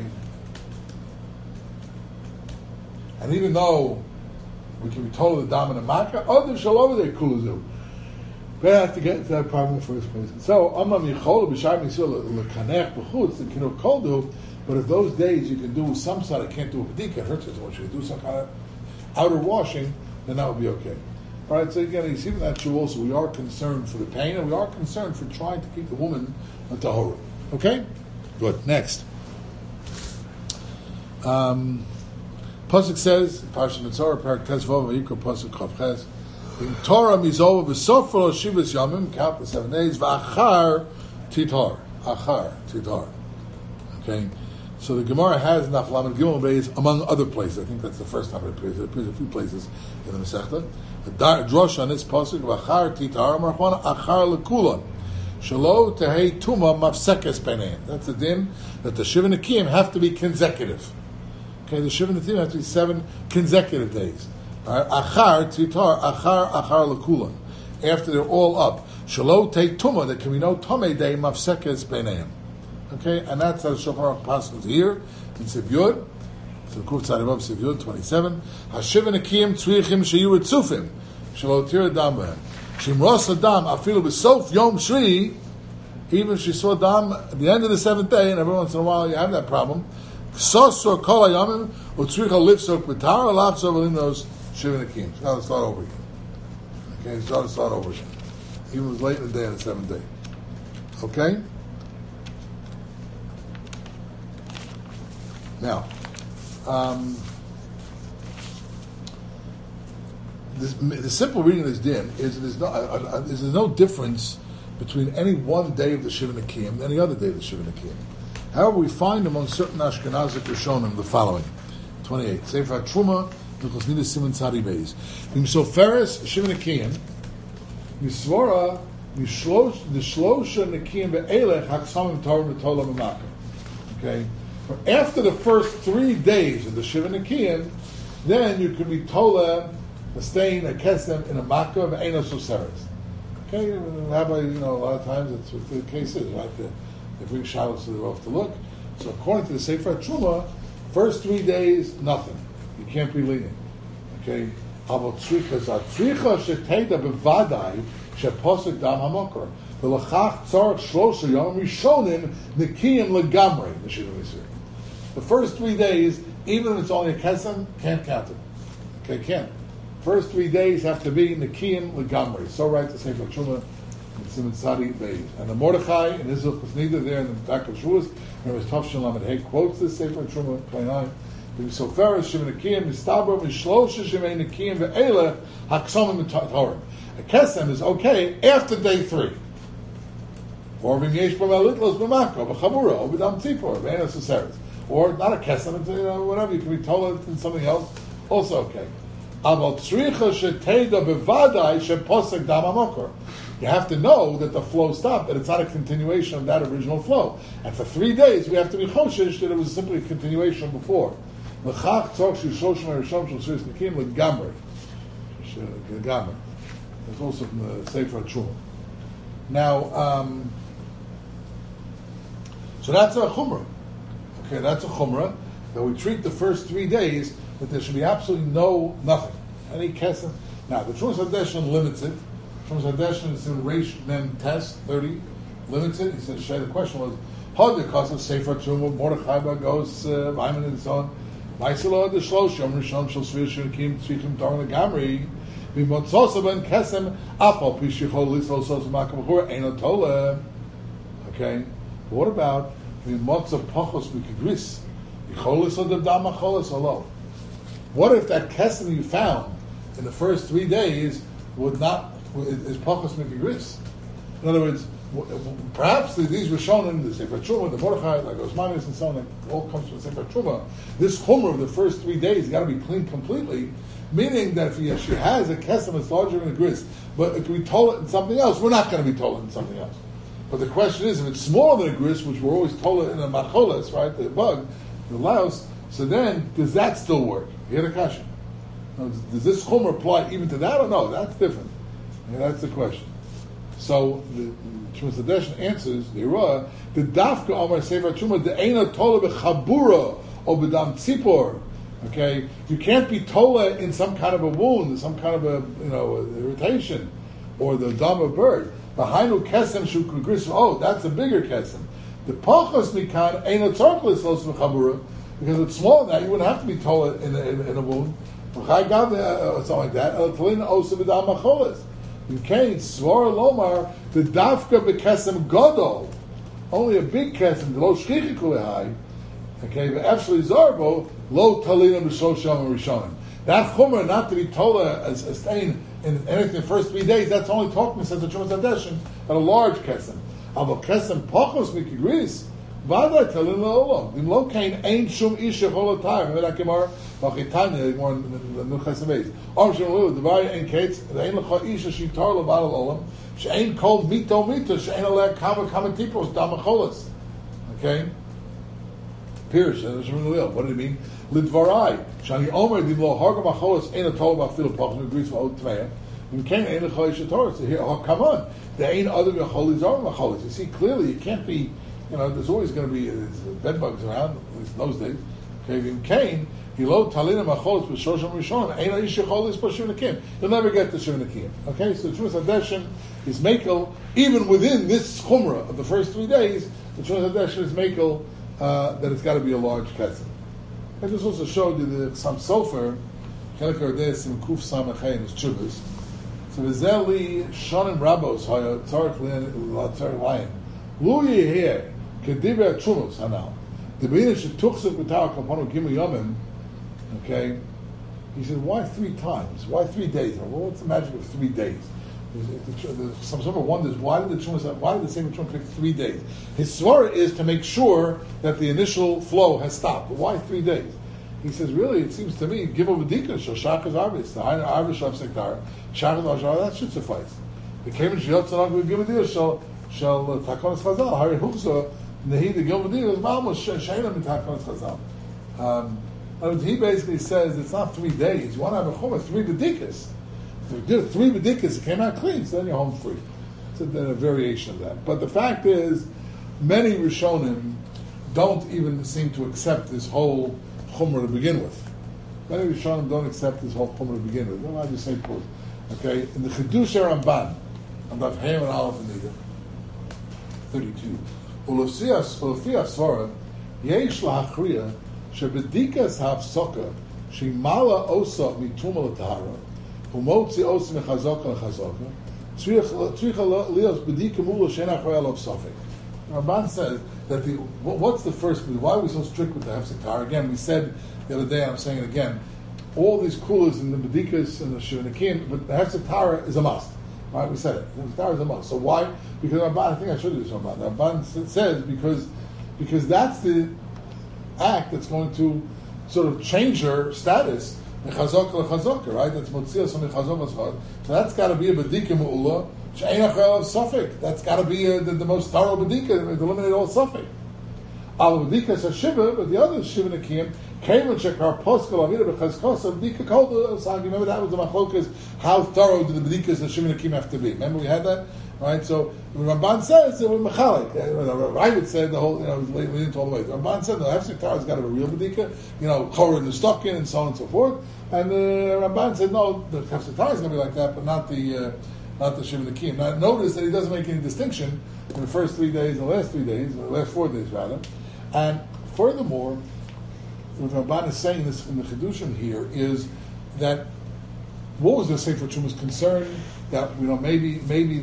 and even though we can be told the dominant makkah, others shall over there kulazu. But I have to get to that problem in the first place. So amam yichol b'shar misul lekanech b'chutz the kinur koldu. But if those days you can do some sort of can't do a b'dika, it hurts us. Once you do some kind of outer washing, then that would be okay. All right, so again, you see from that true also, we are concerned for the pain, and we are concerned for trying to keep the woman a tahora. Okay? Good. Next. Pasuk says, Parsha Mitzorah, Parak Tezvov, Vayikra Pasuk Chavches, in Torah Mizova V'Sofro Shivas Yamim, count the 7 days, V'achar Titar. Achar Titar. Okay? So the Gemara has Naflam and Gimel Beis, among other places. I think that's the first time it appears. It appears a few places in the Masechta. The drosh on this pasuk, V'achar Titar, Marchwana Achar Lekulon. Shalo Tehei Tuma Mafsekes Beneim. That's the din that the Shiva Nekiyim have to be consecutive. Okay, the Shiva Nekiyim have to be 7 consecutive days. Achar Titar, Achar Lekulon. After they're all up. Shalo Tehei Tuma, there can be no Tomei Day Mafsekes Beneim. Okay, and that's how the Shulchan Aruch passes here in Siv Yud. So the Kuf Tzad above Siv Yud 27. Hashiva Nekiyim Tzrichim Sheyu Etzufim Shelo Tir Adam Behem Shimros Adam Afilu B'Sof Yom Shri. Even if she saw Adam at the end of the 7th day, and every once in a while you have that problem. Ksosor Kol Hayamim Utzricha Livsok B'Tar Alachzor V'Limnos Shiva Nekiyim. So now let's start over again. Okay, start over again. Even if it was late in the day on the 7th day. Okay. Now, the simple reading of this din is there's no difference between any one day of the Shiva Nekiyim and any other day of the Shiva Nekiyim. However, we find among certain Ashkenazic Rishonim the following: 28. Sefer Truma, Nichos Nidus Simon Tzadi Beis. Im Soferes Shiva Nekiyim, Misvora Nishlosha Nikim Ve'elech Haksamim Torah V'Tola B'Makam. Okay? After the first 3 days of the Shiva Nikim, then you can be Tola, a stain, a kesem, in a Makah, Ve'ena Soseres. Okay? Rabbi, a lot of times that's what the case is, right? They bring shadows to the roof to look. So according to the Sefer Truma, first 3 days, nothing. You can't be lenient. Okay? Because Atzricha Sheteda Bevadai Sheposek Dam Hamokor. The Lachach Tzarek Shlosha Yom Rishonim Nikiyim Legamrei. The first 3 days, even if it's only a kesem, can't count it. Okay, can't. First 3 days have to be Nikiyim Legamrei. So right to Sefer Truma and Simon Tzadi Beis. And the Mordechai, and this is neither there in the back of Shavuos, and it was Tav Shalom and Hay quotes this Sefer Truma 29. So Ferris Shimon Nikiyim Mistabra Mishlosha Shimon Nikiyim Ve'elech Haksomim Torah. A kesem is okay after day 3. Or v'yesh b'malitlos b'mako b'chabura or b'dam tzipor v'ena suseres. Or not a kesem, whatever. You can be told in something else. Also okay. Aval tzricha sheteda b'vadai sheposek dam hamokor. You have to know that the flow stopped, that it's not a continuation of that original flow. And for 3 days, we have to be choshish that it was simply a continuation before. L'chach tzok shishoshim harishom shel shiris nikim l'gamri. L'gamri. It's also from the Sefer Truma. Now, so that's a chumrah. Okay, that's a chumrah that we treat the first 3 days that there should be absolutely nothing. Any kesem. Now, the Trumas Hadeshin limits it. Trumas Hadeshin is in Reish Mem Test 30, limits it. He said, the question was, how did the cause of Sefer Truma, Mordechai goes, Vyman and so on, Maiselo the Shlosh, Yom Rishon Shel Svir Shirikim Tzrichim Torah Gamri, V'motzosa ben kesem, afal pishichol lisol sos makam b'chur eino tola. Okay, but what about v'motza pachos mikigris? Yichol lisol devdam acholos alo. What if that kesem you found in the first 3 days is pachos mikigris? In other words, perhaps these were shown in the Sefer Truma, the Mordechai, like Osmanis and so on, that all comes from the Sefer Truma. This chumrah of the first 3 days got to be cleaned completely. Meaning that if she has a kesem that's larger than a gris, but it can be told in something else, we're not going to be told in something else. But the question is, if it's smaller than a gris, which we're always told in a macholes, right, the bug, the louse, so then, does that still work? You had a question. Does this chumrah apply even to that or no? That's different. And that's the question. So, the Trumas Hadeshin answers, the Yeruah, the dafka Omar Sefer Truma, the eina tola b'chabura, or b'dam tzipor. Okay, you can't be tola in some kind of a wound, some kind of a irritation, or the dam of bird. Behind kesem shukugris. Oh, that's a bigger kesem. The pachos mikan eino tzarklis los v'chabura, because it's smaller than that. You wouldn't have to be tola in a wound. Or something like that. Talina osa b'dam macholes. You can't swar lomar the dafka b'kesem godol. Only a big kesem. The lo shchichi kulehai. Okay, but actually zarbo lo talina b'shosham rishonim. That chumrah not to be tola as a stain in anything the first 3 days. That's only talking says the Trumas Hadeshin at a large kesem. Avo kesem pachos mikigris vada talina olam. In lo kain ein shum isha cholotai. Remember that gemara v'chitanya more in the Nuchas Beis. Om shem lu devar ein kates the ein lecha isha shitar levad olam she'ein kol mito she'ein aleh kama tipos damacholas. Okay. Pirish, what did it mean? Lidvarai, Shani Omer Dimlo Hargam Acholos ain't a told about Philip Pachim agrees for Old Tmeya. You can't ain't a Cholish Torah. So here, come on, there ain't other Macholis or Macholis. You see clearly, it can't be. There's always going to be bed bugs around. At least in those days. Okay, in Cain, Hilo Talina Macholis with Shosham Rishon ain't a Isha Cholis for Shivnakim. You'll never get to Shivnakim. Okay, so the Trumas Hadeshin is Mekel even within this chumrah of the first 3 days. The Trumas Hadeshin is Mekel. That it's got to be a large kesem. I just also showed you that some sofer, Chelik Ardes in Kuf Samachay in his chuvas. So Vizeli Shonim Rabos Haya Tzarek Lion. Luyi here Kedibra Trumos Hanal. The Bina Shetuchsuk B'Tar Kaponu Gimu Yomim. Okay, he said, why 3 times? Why 3 days? Well, what's the magic of 3 days? Some sort of wonders why did the Sefer Truma pick 3 days? His svara is to make sure that the initial flow has stopped. But why 3 days? He says, really, it seems to me, give over deacon, shachas arvis, the higher arvis of sektar, shachas arvis, that should suffice. The Kemen Shiyot Tzanag with Gilmadil shall Takonis Chazal. Hari Hukza Nehi the Gilmadil is Malmus Sheina mit Takonis Chazal. And he basically says it's not 3 days. You want to have a chumrah 3 bedikas. If you did 3 bedikas, it came out clean, so then you're home free. It's a variation of that. But the fact is, many Rishonim don't even seem to accept this whole chumrah to begin with. Many Rishonim don't accept this whole chumrah to begin with. I'll just say put. Okay, in the Chidush Ramban, on Daf Hem and Aleph and Nida, 32. Ulofia Svara, Yesh lahachriya, shebedikas hafsoka, shimala osa mituma l'tahara, umotzi osa mechazoka l'chazoka, tzricha lios bedika mula she'en achrei alav sofek. Ramban says that what's the first? Why are we so strict with the hefsek? Again, we said the other day, I'm saying it again, all these kulas and the bedikas and the shivanikim, but the hefsek is a must. Right? We said it. The hefsek is a must. So why? Because Ramban, I think I should do this Ramban. Ramban says because that's the act that's going to sort of change her status. Mechazok lechazok, right? That's motziyah some mechazok. So that's got to be a bedika mu'ula. She'ein achel of suffix. That's got to be the most thorough bedika to eliminate all suffix. Al bedika is a shiva, but the other shiva nekim came and shekar poskal avida bechazkos of bedika called the. Remember that was the machlokas. How thorough do the bedikas and shiva nekim have to be? Remember we had that, right? So the Ramban says it was mechalik. I would say the whole, we didn't all the way. The Ramban said the hefsek Torah has got to be a real bedika, chorah and the stocking and so on and so forth. And the Ramban said no, the hefsek Torah is going to be like that, but not the Shiva Nekim. Now notice that he doesn't make any distinction in the first 3 days and the last 3 days, or the last 4 days rather. And furthermore, what Ramban is saying this in the Chidushim here is that what was the Sefer Chum is concerned that maybe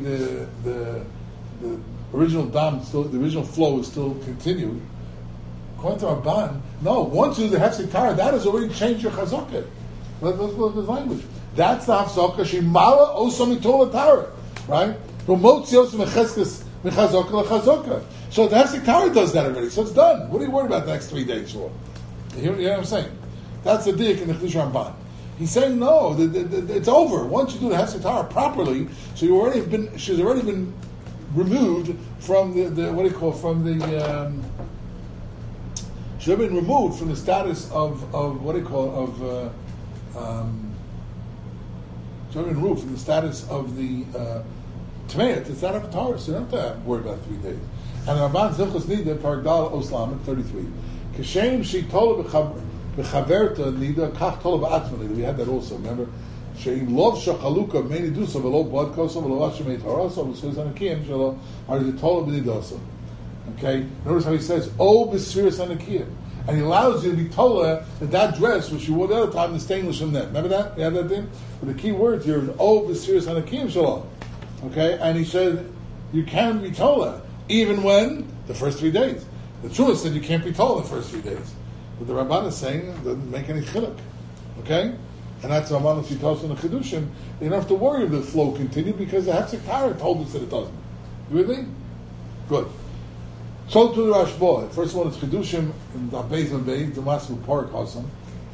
the original dam still, the original flow is still continued. According to Ramban, no, once you do the Hefsek Torah, that has already changed your chazakah. Let's look at the language. That's the hafsaka. Shimala osa mitol Torah, right? Remotzi osa mecheskes mechazaka lechazaka. So the hefsek Torah does that already. So it's done. What are you worried about the next 3 days for? You hear what I'm saying? That's the dik in the Chidush Ramban. He's saying no, it's over. Once you do the hefsek Torah properly, so she's already been removed from the she's already been removed from the status of so I've been removed from the status of the Tmeit. It's not a Torah, so you don't have to worry about 3 days. And Ramban Zilchus Nida, Paragdal Oslam, 33. Kashem she told b'chaverta Nida, kach told b'atma Nida. We had that also, remember? She'im lov shachaluka meni dusa v'lo bod kosa v'lo vashem et harasa v'sviz anakim shelo are told b'nidosa. Okay? Notice how he says, O b'sviz anakim. And he allows you to be told that dress, which you wore the other time, is stainless from that. Remember that? You have that thing? But the key word here is O b'sviz anakim shelo. Okay? And he said, you can be told even when the first 3 days. The Truah said you can't be told the first 3 days. But the Ramban is saying it doesn't make any chiluk. Okay? And that's Ramban if you tell us in the Chidushim, you don't have to worry if the flow continued because the Hefsek Torah told us that it doesn't. You with me? Good. So to the Rashba. First one is Chidushim in the Beis and Beis, the Masu Park Hasam.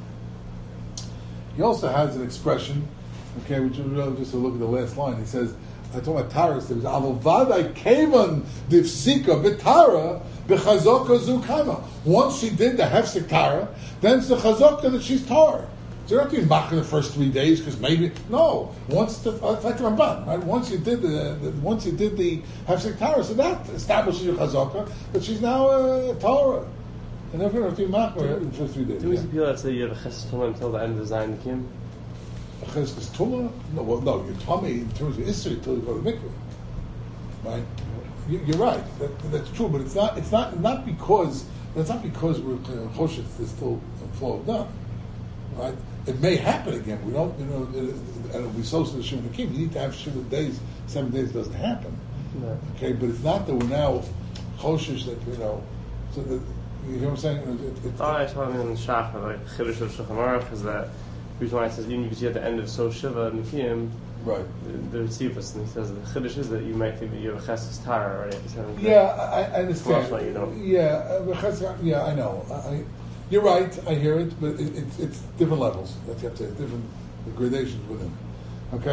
He also has an expression, okay, which is really just to look at the last line. He says, I told my Taras, there was Avovadai Kevan Divsika Bitara B'Chazoka Zukama. Once she did the Hefsek Tara, then it's the Chazoka that she's Tar. So you're not doing Mach in the first 3 days because maybe no. Once it's like the Ramban, right? Once you did the Hefsek Tara, so that establishes your Chazoka, but she's now Torah. And if you're not doing Mach in the first 3 days. Do we see people that say you have a Ches Tumah until the end of Zayin Nekim? A Ches Tumah? No, your tummy in terms of history until you go to mikveh, right? You're right. That's true, but it's not because we're Choshech is still flowing down, right? It may happen again. We don't, and we so to the Shiva Nekim. You need to have Shiva days. 7 days doesn't happen. No. Okay, but it's not that we're now Choshech that So that, you hear what I'm saying? I told him in Shachar, like Chiddush of Shulchan Aruch, is that the reason why it says even if you see at the end of So Shiva Nekim, right? The Tzivus, and he says the Chiddush is that you might think that you have a Ches Tara already. Yeah, I understand. Well, you don't. Yeah, I know. You're right. I hear it, but it's different levels. That you have to different gradations within. Okay,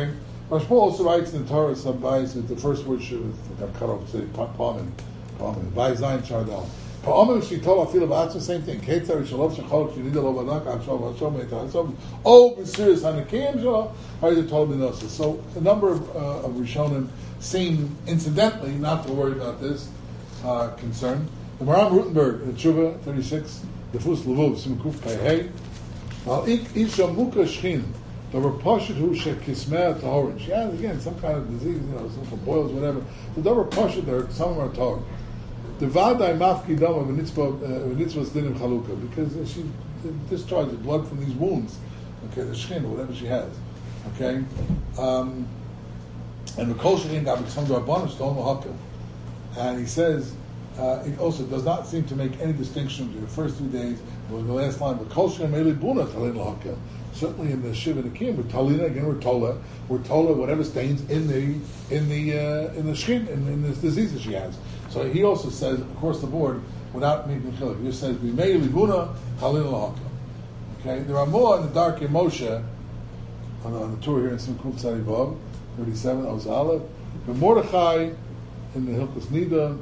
Rashba also writes in the Torah some bias that the first word should have cut off, say Pa'amim, by Zayin Chardal. Pa'amim Shitol Afil of same thing. Ketzar Shalom Shachol Shinida Lo Banak Avshal Vashom Meitar Oh, B'Siris Hanakim Shah Are the Torah B'Nosa. So a number of Rishonim seem incidentally not to worry about this concern. The Maram Rutenberg in Tshuva 36, the Fus Levuv Simkuf Pei Al Isha Muka Shchin. The Pashut who shekismeh tahorin. She has again some kind of disease, some boils, whatever. The Dover Pashut there, some of them are tahor. The Vadai Mafki Dama v'nitzvos dinim chalukah, because she discharges blood from these wounds. Okay, the shchin or whatever she has. Okay, and the kol shechin gabik some d'rabbanan don't hakel. And he says it also does not seem to make any distinction between the first 3 days or the last line. But kol shechin meili buna talin hakel. Certainly in the Shiva and the Kim, with Talina again, we're tola whatever stains in the skin in this disease that she has. So he also says across the board without making chiluk. He just says B'mei libuna Talina lahaka. Okay, there are more in the dark in Moshe on the tour here in Simkuf Tzadivav 37 Ozala. But Mordechai in the Hilchos Nida.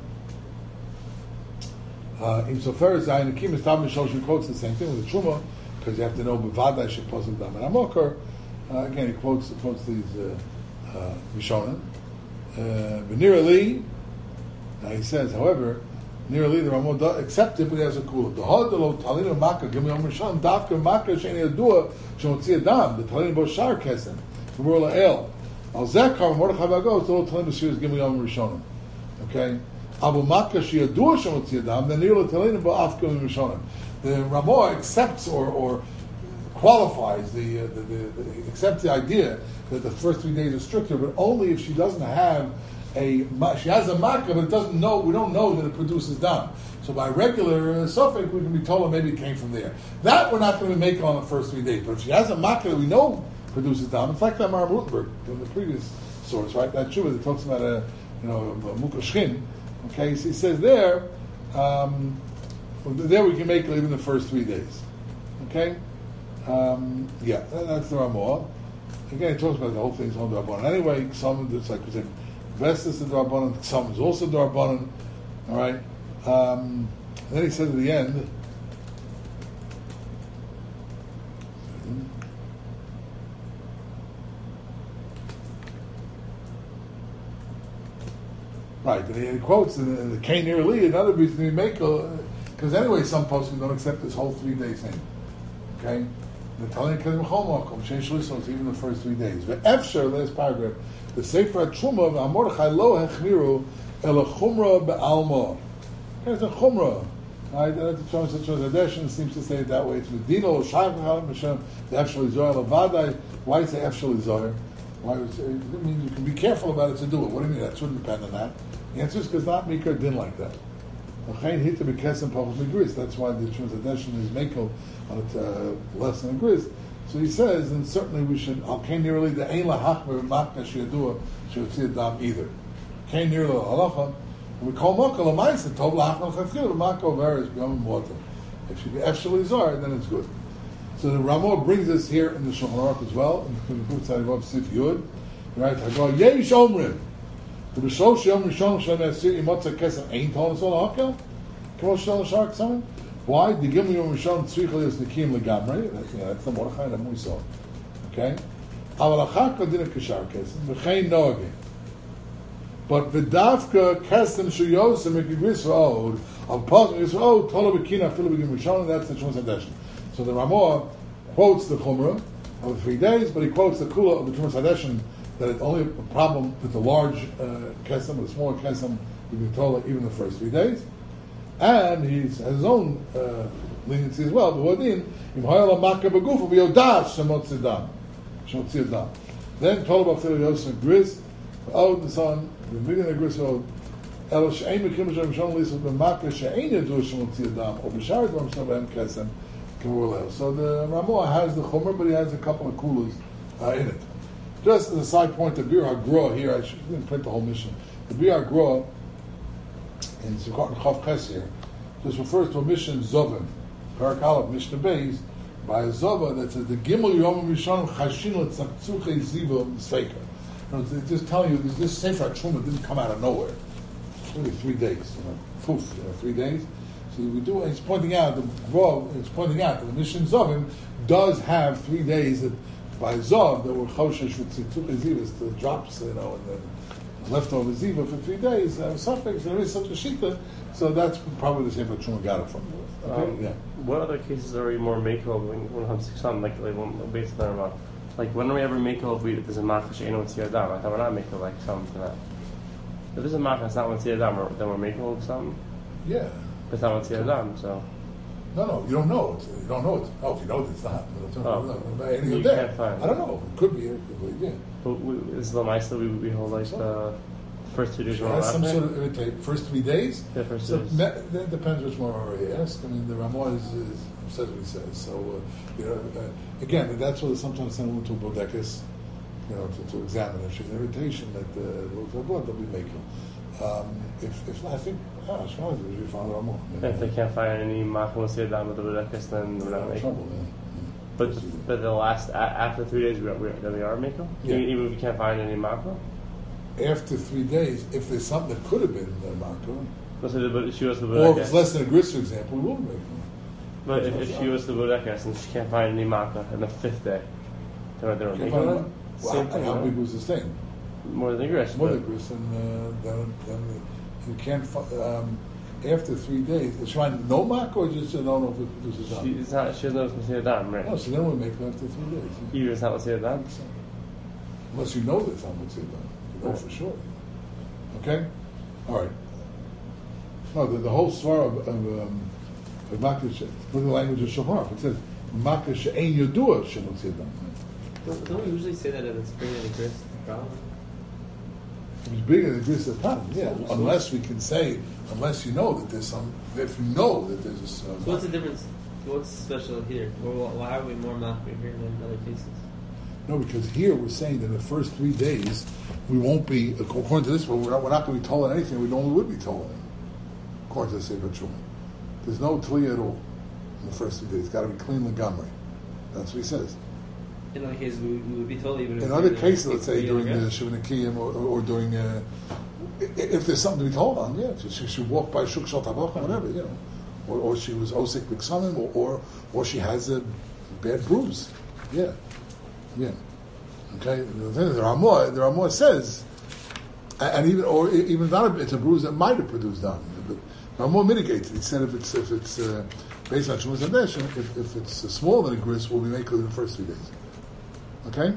In Sofer Zayin Akim is Tav Mishal. She quotes the same thing with the Truma. Because you have to know b'vadai sheposel dam and amokar. Again, he quotes these Rishonim. V'nirali. Now he says, however, nirali the Ramah accepted, but he has a kula. The hodelo talinu makkah gimel yom rishon dafka makkah she'eni yadua shemotzi adam the talinu bo shar kesem v'mor la'el al zekar mordechai v'agos the talinu b'shiras gimel yom rishonim. Okay, abu makkah she'yadua shemotzi adam then nirali talinu bo afka yom rishonim. The Ramah accepts or qualifies accepts the idea that the first 3 days are stricter, but only if she doesn't have she has a makkah, but we don't know that it produces dam. So by regular suffix, we can be told maybe it came from there. That we're not going to make on the first 3 days. But if she has a makkah that we know produces dam, it's like that Maram Rutenberg in the previous source, right? That Shuvah that talks about a muka shchin. Okay, so he says there. There we can make even the first 3 days. Okay? That's the Ramah. Again, he talks about the whole thing's on the Rabbanan. Anyway, some it's like we said, Vestas is the Rabbanan, some is also the Rabbanan. All right? And then he says at the end, right, and he quotes in the Kain Li, another reason we make because anyway, some poskim don't accept this whole 3 day thing. Okay? The Talmud Kedim Chomokom, Shein Shlisos, even the first 3 days. The Efsher, last paragraph, the Sefer HaTruma, Amordechai lo hechmiru, el chumra be'alma. There's a chumra. Right? The Tradition seems to say it that way. It's Medino, Shayv Halim Hashem, the Efsher Lizoyer, Levadai. Why say Efsher Lizoyer? Why? I mean, you can be careful about it to do it. What do you mean? That shouldn't depend on that. The answer is because not Mikra didn't like that. That's why the translation is Mekel on it less than a gris. So he says, and certainly we should al kain nearly the ein lahachmer makna sheyadua sheyotzi adam either. Kain nearly halacha. We call makal la'ma'isa tov lahachmer l'chadchil makal varis b'yom water. If you be efshel izar, then it's good. So the Ramah brings us here in the Shulchan Aruch as well in the Kuf Tzadivav Sif Yud. Right, Hagal Yesh Omrim. The B'shlosh Yom Rishon Shem Esir Imotza Kesem Ein Tolas Ol Hakel. Kol Shel Shark Summon. Why? The Gimel Yom Rishon Tzricha Yos Nikim Legamrei. That's the Mordechai that we saw. Okay. Aval Achar Kadina Kishar Kesem V'chein Noagim. But V'davka Kesem Shuyosem Ekigris V'od of Pasuk Yisrael Tola B'kina Filu B'gim Rishon. That's the Shon Sadeshin. So the Ramah quotes the Chumrah of the 3 days, but he quotes the Kula of the Shon Sadeshin. That it's only a problem with the large kesem, with the smaller kesem, we can tell even the first 3 days. And he has his own leniency as well. Then told about Phil Yosef Gris, the son, the beginning of Gris, El She'en Mekim Shem Shon Lisa B'Makah She'en Yadu Shemotzi Adam or B'Shar Dvam Shabem Kesem K'Murlel. So the Ramah has the Chomer, but he has a couple of kulas in it. Just as a side point, the Bir HaGroa here, I didn't print the whole mission. The Bir HaGroa in Sukkot Chav Ches here just refers to a mission Zovim, Parak Aleph, Mishnah Beis, by a Zova that says the Gimel Yom Rishon Chashin L'Tzaktzukei Ziva Sfeika. No, they're just telling you this Sefer Truma didn't come out of nowhere. It's really 3 days, poof, 3 days. So we do. He's pointing out that the Mishnah Zovim does have 3 days that by Zov that were choshesh with tzitzuk zivas, the drops, and then leftover ziva for 3 days. Suffix, there is such a shita, so that's probably the Sefer Truma got it from. Okay? What other cases are we more makel when it comes to some like when based on our like when are we ever makel if there's a machas she'eno tzir adam? I thought we're not makel like some for that. If there's a machas not one tzir adam, then we're makel some. Yeah. But it's not one tzir adam, so. No, you don't know. You don't know it. Oh, if you know it, it's not. You can't find. I don't know. It could be. It could be. Yeah. But is the Lamaisa we hold like the first 2 days Sure, some sort of imitate. First 3 days? Yeah, first so 2 days. That depends which one already asked. I mean, the Ramah says what he says. So, again, that's what sometimes send them to Bodekis, to examine if she's an irritation that they'll be making. If I think, Shmuel usually found Ramah. If they can't find any machmas tzir adam with the Bodekis, then we're not makel. Trouble, yeah. But the last after 3 days we are makel. Yeah. Even if we can't find any machma. After 3 days, if there's something that could have been Makah, But she was the or if Bodekis. it's less than a gris, for example, we will make them. But if she was the Bodekis and she can't find any makkah on the 5th day, then they're making it. Same thing. How big was the stain? More than gris. More than gris, and then you can't. After 3 days, is she finding no mark or just don't know if it produces dam? She doesn't know it's Masir Dam, right? No, so then we make it after 3 days. Yeah. Even if it's not Masir Dam. Unless you know that it's not what's dam, you know for sure. Okay, all right. No, the whole swar of Makkah, look at the language of Shahar. It says Makkah she'ein yodua she'notzir dam. Don't we usually say that if it's bigger than gris, problem? It's bigger than gris of pan, yeah. Unless we can say, unless you know that there's some, if you know that there's a. So what's the difference? What's special here? Or why are we more machmir here than in other cases? No, because here we're saying that in the first 3 days we won't be, according to this one, we're not going to be told anything we normally would be told. According to the Sefer Truma, there's no tli at all in the first 3 days. It's got to be clean legamri. That's what he says. In other cases, we would be told even if in other cases, let's say during the Shivanakiyim or during, if there's something to be told on, yeah, she should walk by Shuk Shal Tabach or whatever, or she was Osik Biksamim, or she has a bad bruise, yeah. Okay, the Ramah says, and even not it's a bruise that might have produced dam, but Ramah mitigates it. He said if it's based on Shumas Hadesh, if it's smaller than a gris, we'll be making it in the first 3 days. Okay?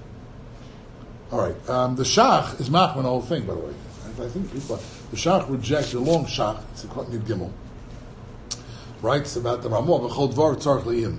All right. The Shach is machman the whole thing, by the way. I think the Shach rejects the long Shach. It's a Kotnid Gimel. Writes about the Ramah, B'chol Dvar Tzarech Le'im.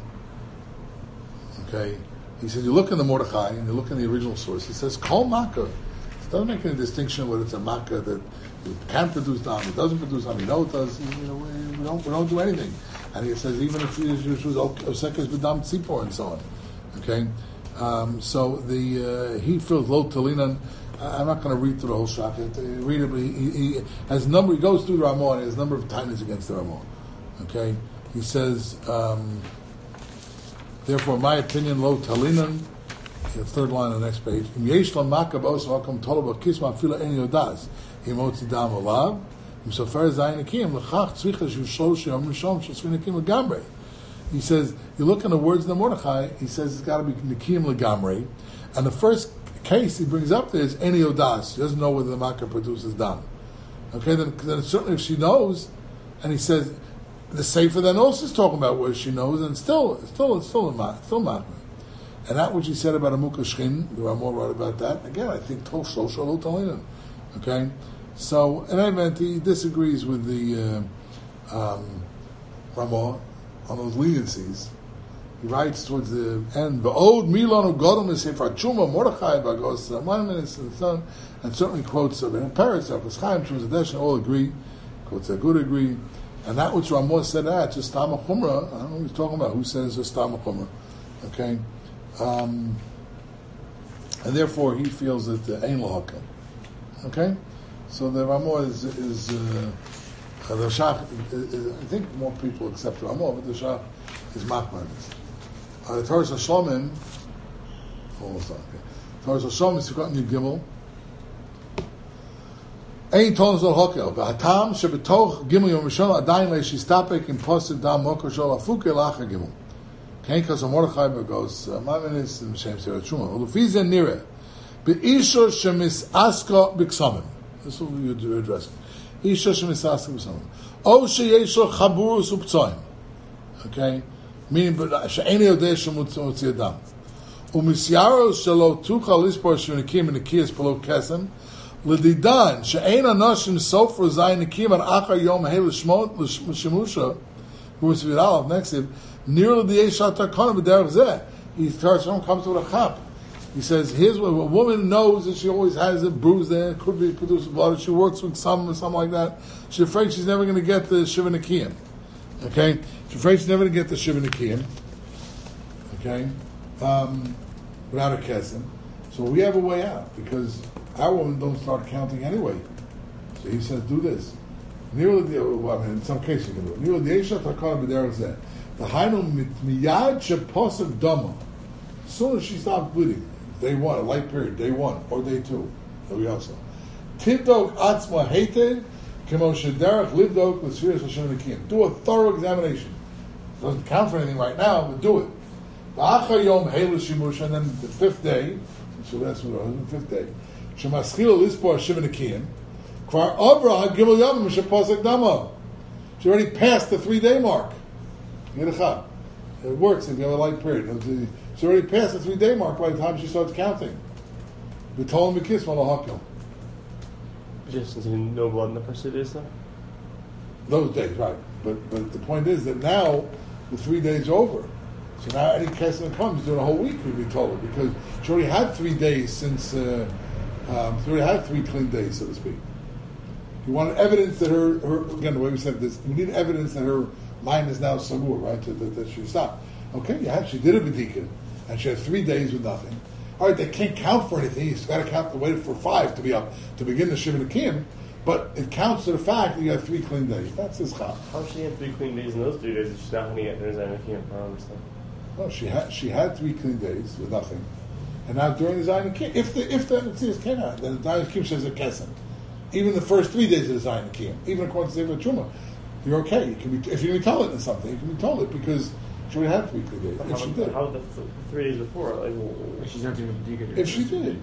Okay? He says, you look in the Mordechai, and you look in the original source, he says, Kol Makkah. It doesn't make any distinction whether it's a Makkah that it can produce dam, it doesn't produce dam, it does, we don't do anything. And he says, even if she was Osekes B'dam Tzipor and so on. Okay? So he feels low talinan. I'm not going to read through the whole shach. Read it, but he has a number. He goes through the Ramah and he has a number of tainas against the Ramah. Okay, he says. Therefore, in my opinion, low talinan. The third line on the next page. Im yesh lam makab osa hakom tolaba kisma fila en yodas himotzi dam olav im sofer zayin akim lechach tzricha shlosh yom rishon shesvin akim legamrei. He says, you look in the words of the Mordechai, he says it's got to be Nikim Legamri. And the first case he brings up there is Eni Odas. He doesn't know whether the Makkah produces dam. Okay, then certainly if she knows, and he says, the Sefer then also is talking about where she knows, and still Makkah. And that which he said about Amukah Shchin, the Ramah wrote about that, again, I think Tol Shol Shalot Talinan. Okay? So, in any event, he disagrees with the Ramah on those leniencies. He writes towards the end, "V'od milanu godom is sefer Truma Mordechai b'agos Maimonides and son," and certainly quotes of in Paris, Avos Chaim, Shumas Hadesh, all agree. Quotes Agud agree, and that which Ramah said just Tama Chumrah. I don't know what he's talking about. Who says just Tama Chumrah? Okay, and therefore he feels that Ein Lahakam. Okay, so the Ramah is the Shach, I think more people accept the Ramah, but the Shach is Machman. The Torah Shlomim, almost done. Okay. Torah Hashem is forgotten in Gimel. Ein tonos al hokel. V'hatam shebetoch Gimel Yom Rishon adayin leishistapek in posed dam mokar shol afuke lacha Gimel. Kein kasam Mordechai goes Maimonides and Shem Sefer Truma. Ulufizen nire be'isha shemis aska b'ksamim. This is what you're addressing. Isha shemis aska b'ksamim. O sheyesho chaburus uptsoim. Okay, meaning she'eni yodei shemutzi adam. Umisyaro shelo tuchal lispor shunikim and nikiyas below kesem. L'didan she'ein anashim sofer zayin nikim an achar yom hei l'shmot l'shemusha who was vidal next to him near the yeshat takana b'derech zeh. He starts comes with a chap. He says, here's what a woman knows that she always has a bruise there, could be produced blood, she works with some or something like that. She's afraid she's never going to get the Shiva Nikiyim. Okay? She's afraid she's never going to get the Shiva Nikiyim. Okay? Without a kesem. So we have a way out, because our women don't start counting anyway. So he says, do this. In some cases you can do it. The hainu miyad sheposek dama. As soon as she stopped bleeding, day 1, a light period, day 1 or day 2, we also. Tibdok atzma heitev kemo shederach livdok l'sfiras Hashem Nikim. Do a thorough examination. Doesn't count for anything right now, but do it. V'achar yom heilu shimush, and then the 5th day, so that's what it was, the 5th day. Shemaschil lispor Hashem Nikim. Kvar avra gimel yom sheposek dama. She already passed the 3-day mark. It works if you have a light period. She already passed the 3-day mark by the time she starts counting. We told him to kiss Malahakil. Just since you no blood in the first 2 days, though? Those days, right. But the point is that now the 3 days are over. So now any kesem that comes during a whole week, we'd be told, because she already had 3 days since, she already had 3 clean days, so to speak. You want evidence that her again, the way we said this, we need evidence that her mind is now samur, right? That she stopped. Okay, yeah, she did a bedika, and she had 3 days with nothing. All right, they can't count for anything. You've got to count the wait for 5 to be up to begin the Shiva Nikim, but it counts to the fact that you have 3 clean days. That's his chap. How she had 3 clean days in those 3 days if she's not going to get there's Zayin I don't understand. No, she had 3 clean days with nothing, and now during the Zayin Nikim, if the Tzias came out, then the Zayin Nikim says a kesem. Even the first 3 days of the Zayin Nikim, even according to Sefer Truma, you're okay. You can be, if you can be told it in something, you can be told it because she would have 3 clean days. If she did. How the 3 days before? Like, She's not doing the bedika. If she did,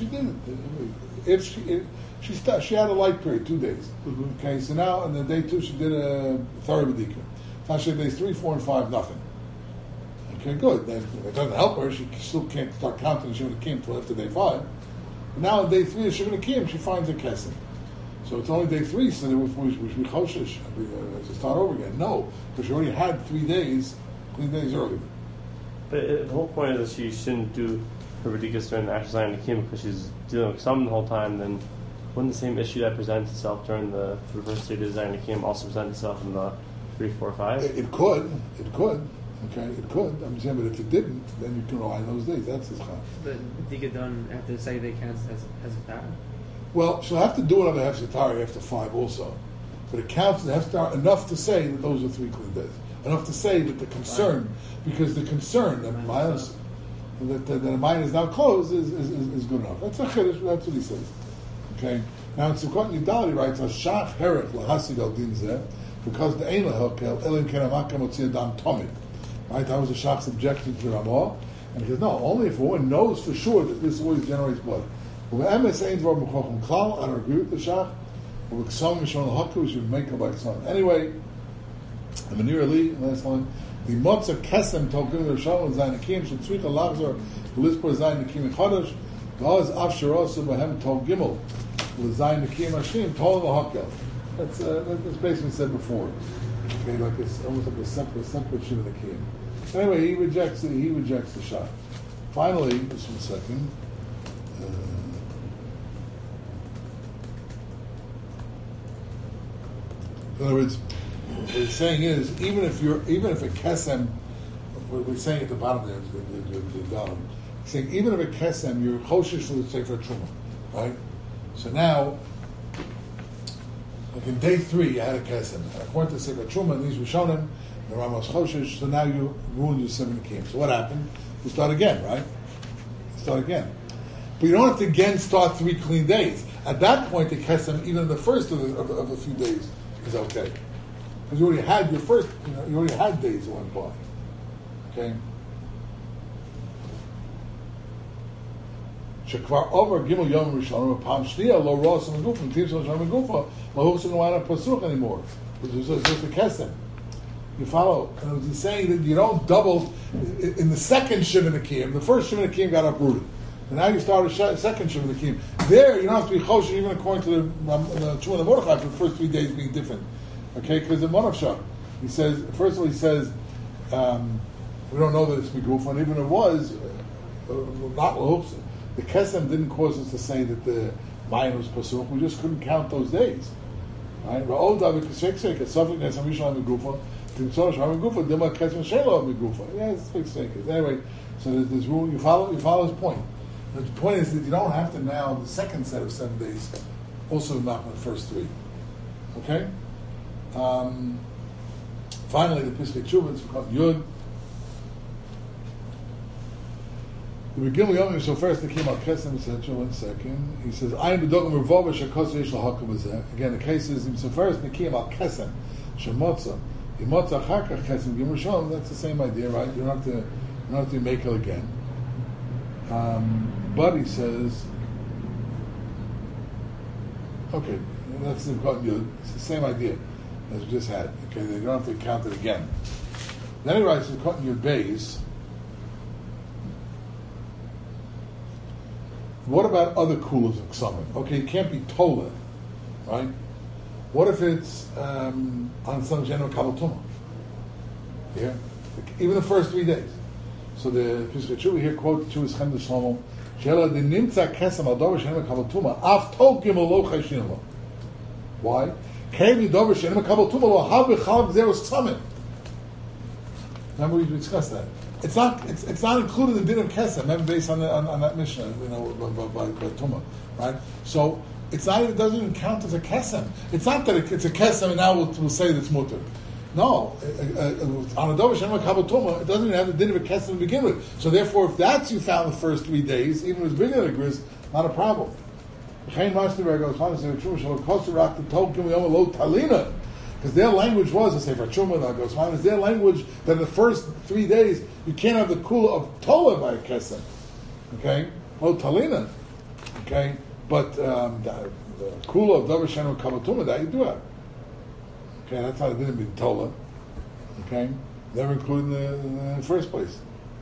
she had a light period, 2 days. Mm-hmm. Okay, so now on the day 2 she did a thorough bedika. Now she had days 3, 4, and 5, nothing. Okay, good. Then if it doesn't help her, she still can't start counting Shiva Nikim until after day 5. But now on day 3 of Shiva Nikim, she finds a kesem. So it's only day 3, so we should be choshesh to start over again. No, because she already had 3 days, clean days earlier. But the whole point is that she shouldn't do her ridiculous during the actual Zayin Nikim because she's dealing with some the whole time. Then wouldn't the same issue that presents itself during the reverse state of Zayin Nikim also present itself in the 3, 4, 5? It could. Okay, it could. I'm saying, but if it didn't, then you can rely on those days. That's his chap. But did get done after the second day counts as a that? Well, she'll have to do it on the Hefsatari after 5 also. But it counts the Hefsatari enough to say that those are 3 clean days. Enough to say that the concern, because the concern that the mind is now closed is good enough. That's a chiddush, that's what he says. Okay? Now in Sukkot Nidal he writes, Hashach herech lahasid al din zeh, because the ein lahelkel, elim ken amakam otzi adam tomid. Right? That was the Shach's objection to Ramah. And he says, no, only if a woman knows for sure that this always generates blood. I don't agree with the Shach. We should make a by son. Anyway, the Manir Ali, last line. The Motza Kesem Tolkim Rishon Zayin Nikim should Tzricha Lachzor Lispor Zayin Nikim Chodesh. Gaz Afsharosu Bahem Tol Gimel Zayin Nikim Hashim Tol Lahakel. That's basically said before. Okay, like it's almost like a separate Shiva Nikim. Anyway, he rejects the Shach. Finally, just 1 second. In other words, what he's saying is, even if a kesem, what we're saying at the bottom there, the dollar, he's saying even if a kesem, you're choshesh for the Sefer Truma, right? So now, like in day 3, you had a kesem. According to Sefer Truma, these were shown the Ramos choshesh. So now you ruined your 7 Nikim. So what happened? You start again, right? You start again. But you don't have to again start 3 clean days. At that point, the kesem, even the first of the few days, is okay. Because you already had your first, you already had days that went by. Okay? שכבר עובר ג' יום ראשון, ופעם שנייה לא רואה שם גופה, ונתיב של שם גופה, לא הוכסו גם על הפסוק anymore. It's just a kesem. You follow? And he's saying that you don't double in the second Shimon Akim. The first Shimon Akim got uprooted. And now you start a second Shimon Akim. There, you don't have to be choshen even according to the Chuma and the Mordechai for the first 3 days being different. Okay? Because in Monavshah, he says, first of all, he says, we don't know that it's Migufa, and even if it was, not Lahupsa. The Kesem didn't cause us to say that the Mayan was Pasuk. We just couldn't count those days. Right? Yeah, it's big second. Anyway, so there's this rule. You follow his point. The point is that you don't have to now the second set of 7 days also knock on the first 3. Okay. Finally, the Piskei Tshuva is called Yud. The beginning of so first the came out Kesem said 1 second. He says, "I am the dogma Revova Shekos Yesh Lahakum Azeh." Again, the case is so first the came out Kesem Shemotza. Imotza Chakach Kesem Gimel Shom. That's the same idea, right? You don't have to make it again. But he says, okay, that's the Yud. It's the same idea as we just had. Okay, they don't have to count it again. Then he writes the Yud Beis. What about other kulas of Ksamim? Okay, it can't be Tola, right? What if it's on some general Kabbalah Tumah? Yeah? Even the first 3 days. So the Piskei Tshuva here quote to his Chem de Shlomo, Shela de nimtza kesem al dover shenem Kabbalah Tumah, af tol gimel lo chayshin lo. Why? Kevi dover shenem Kabbalah Tumah lo ha b'chal gzeros Ksamim. Remember we discussed that. It's not included in the din of kesem, maybe based on that Mishnah, by Tumah, right? So it's not. It doesn't even count as a kesem. It's not that it's a kesem, and now we'll say that it's mutter. No, on a dover shenem kabel Tumah, it doesn't even have the din of a kesem to begin with. So therefore, if that's you found the first 3 days, even if it's bigger than a gris, not a problem. Because their language was, I say for Chuma, Gosman, is their language that in the first 3 days you can't have the kula of Tola by a Kesem. Okay? Oh, Talina. Okay? But the kula of Davar Shem and Kavatuma, that you do have. Okay, that's how it didn't be Tola. Okay? Never included in the first place.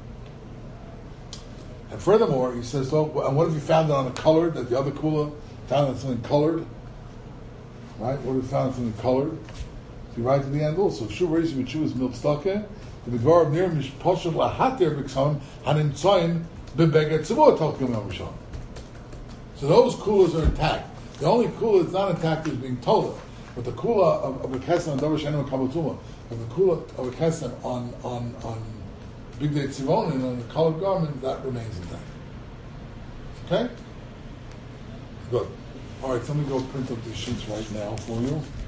And furthermore, he says, so, and what if you found it on a colored, that the other kula found it something colored? Right? What if you found something colored? So you write to the end also. Shuv reisi v'tshuva is milpstake. The midvar of nir mishposhel lahater b'ksamim hanimtzayin bebeged tzivot talkim yom rishon. So those kulas are intact. The only kula that's not intact is being tola. But the kula of a kesem on davar shenim kabatuma, and the kula of a kesem on big day tzivon and on the colored garment, that remains intact. Okay? Good. All right, so let me go print up these sheets right now for you.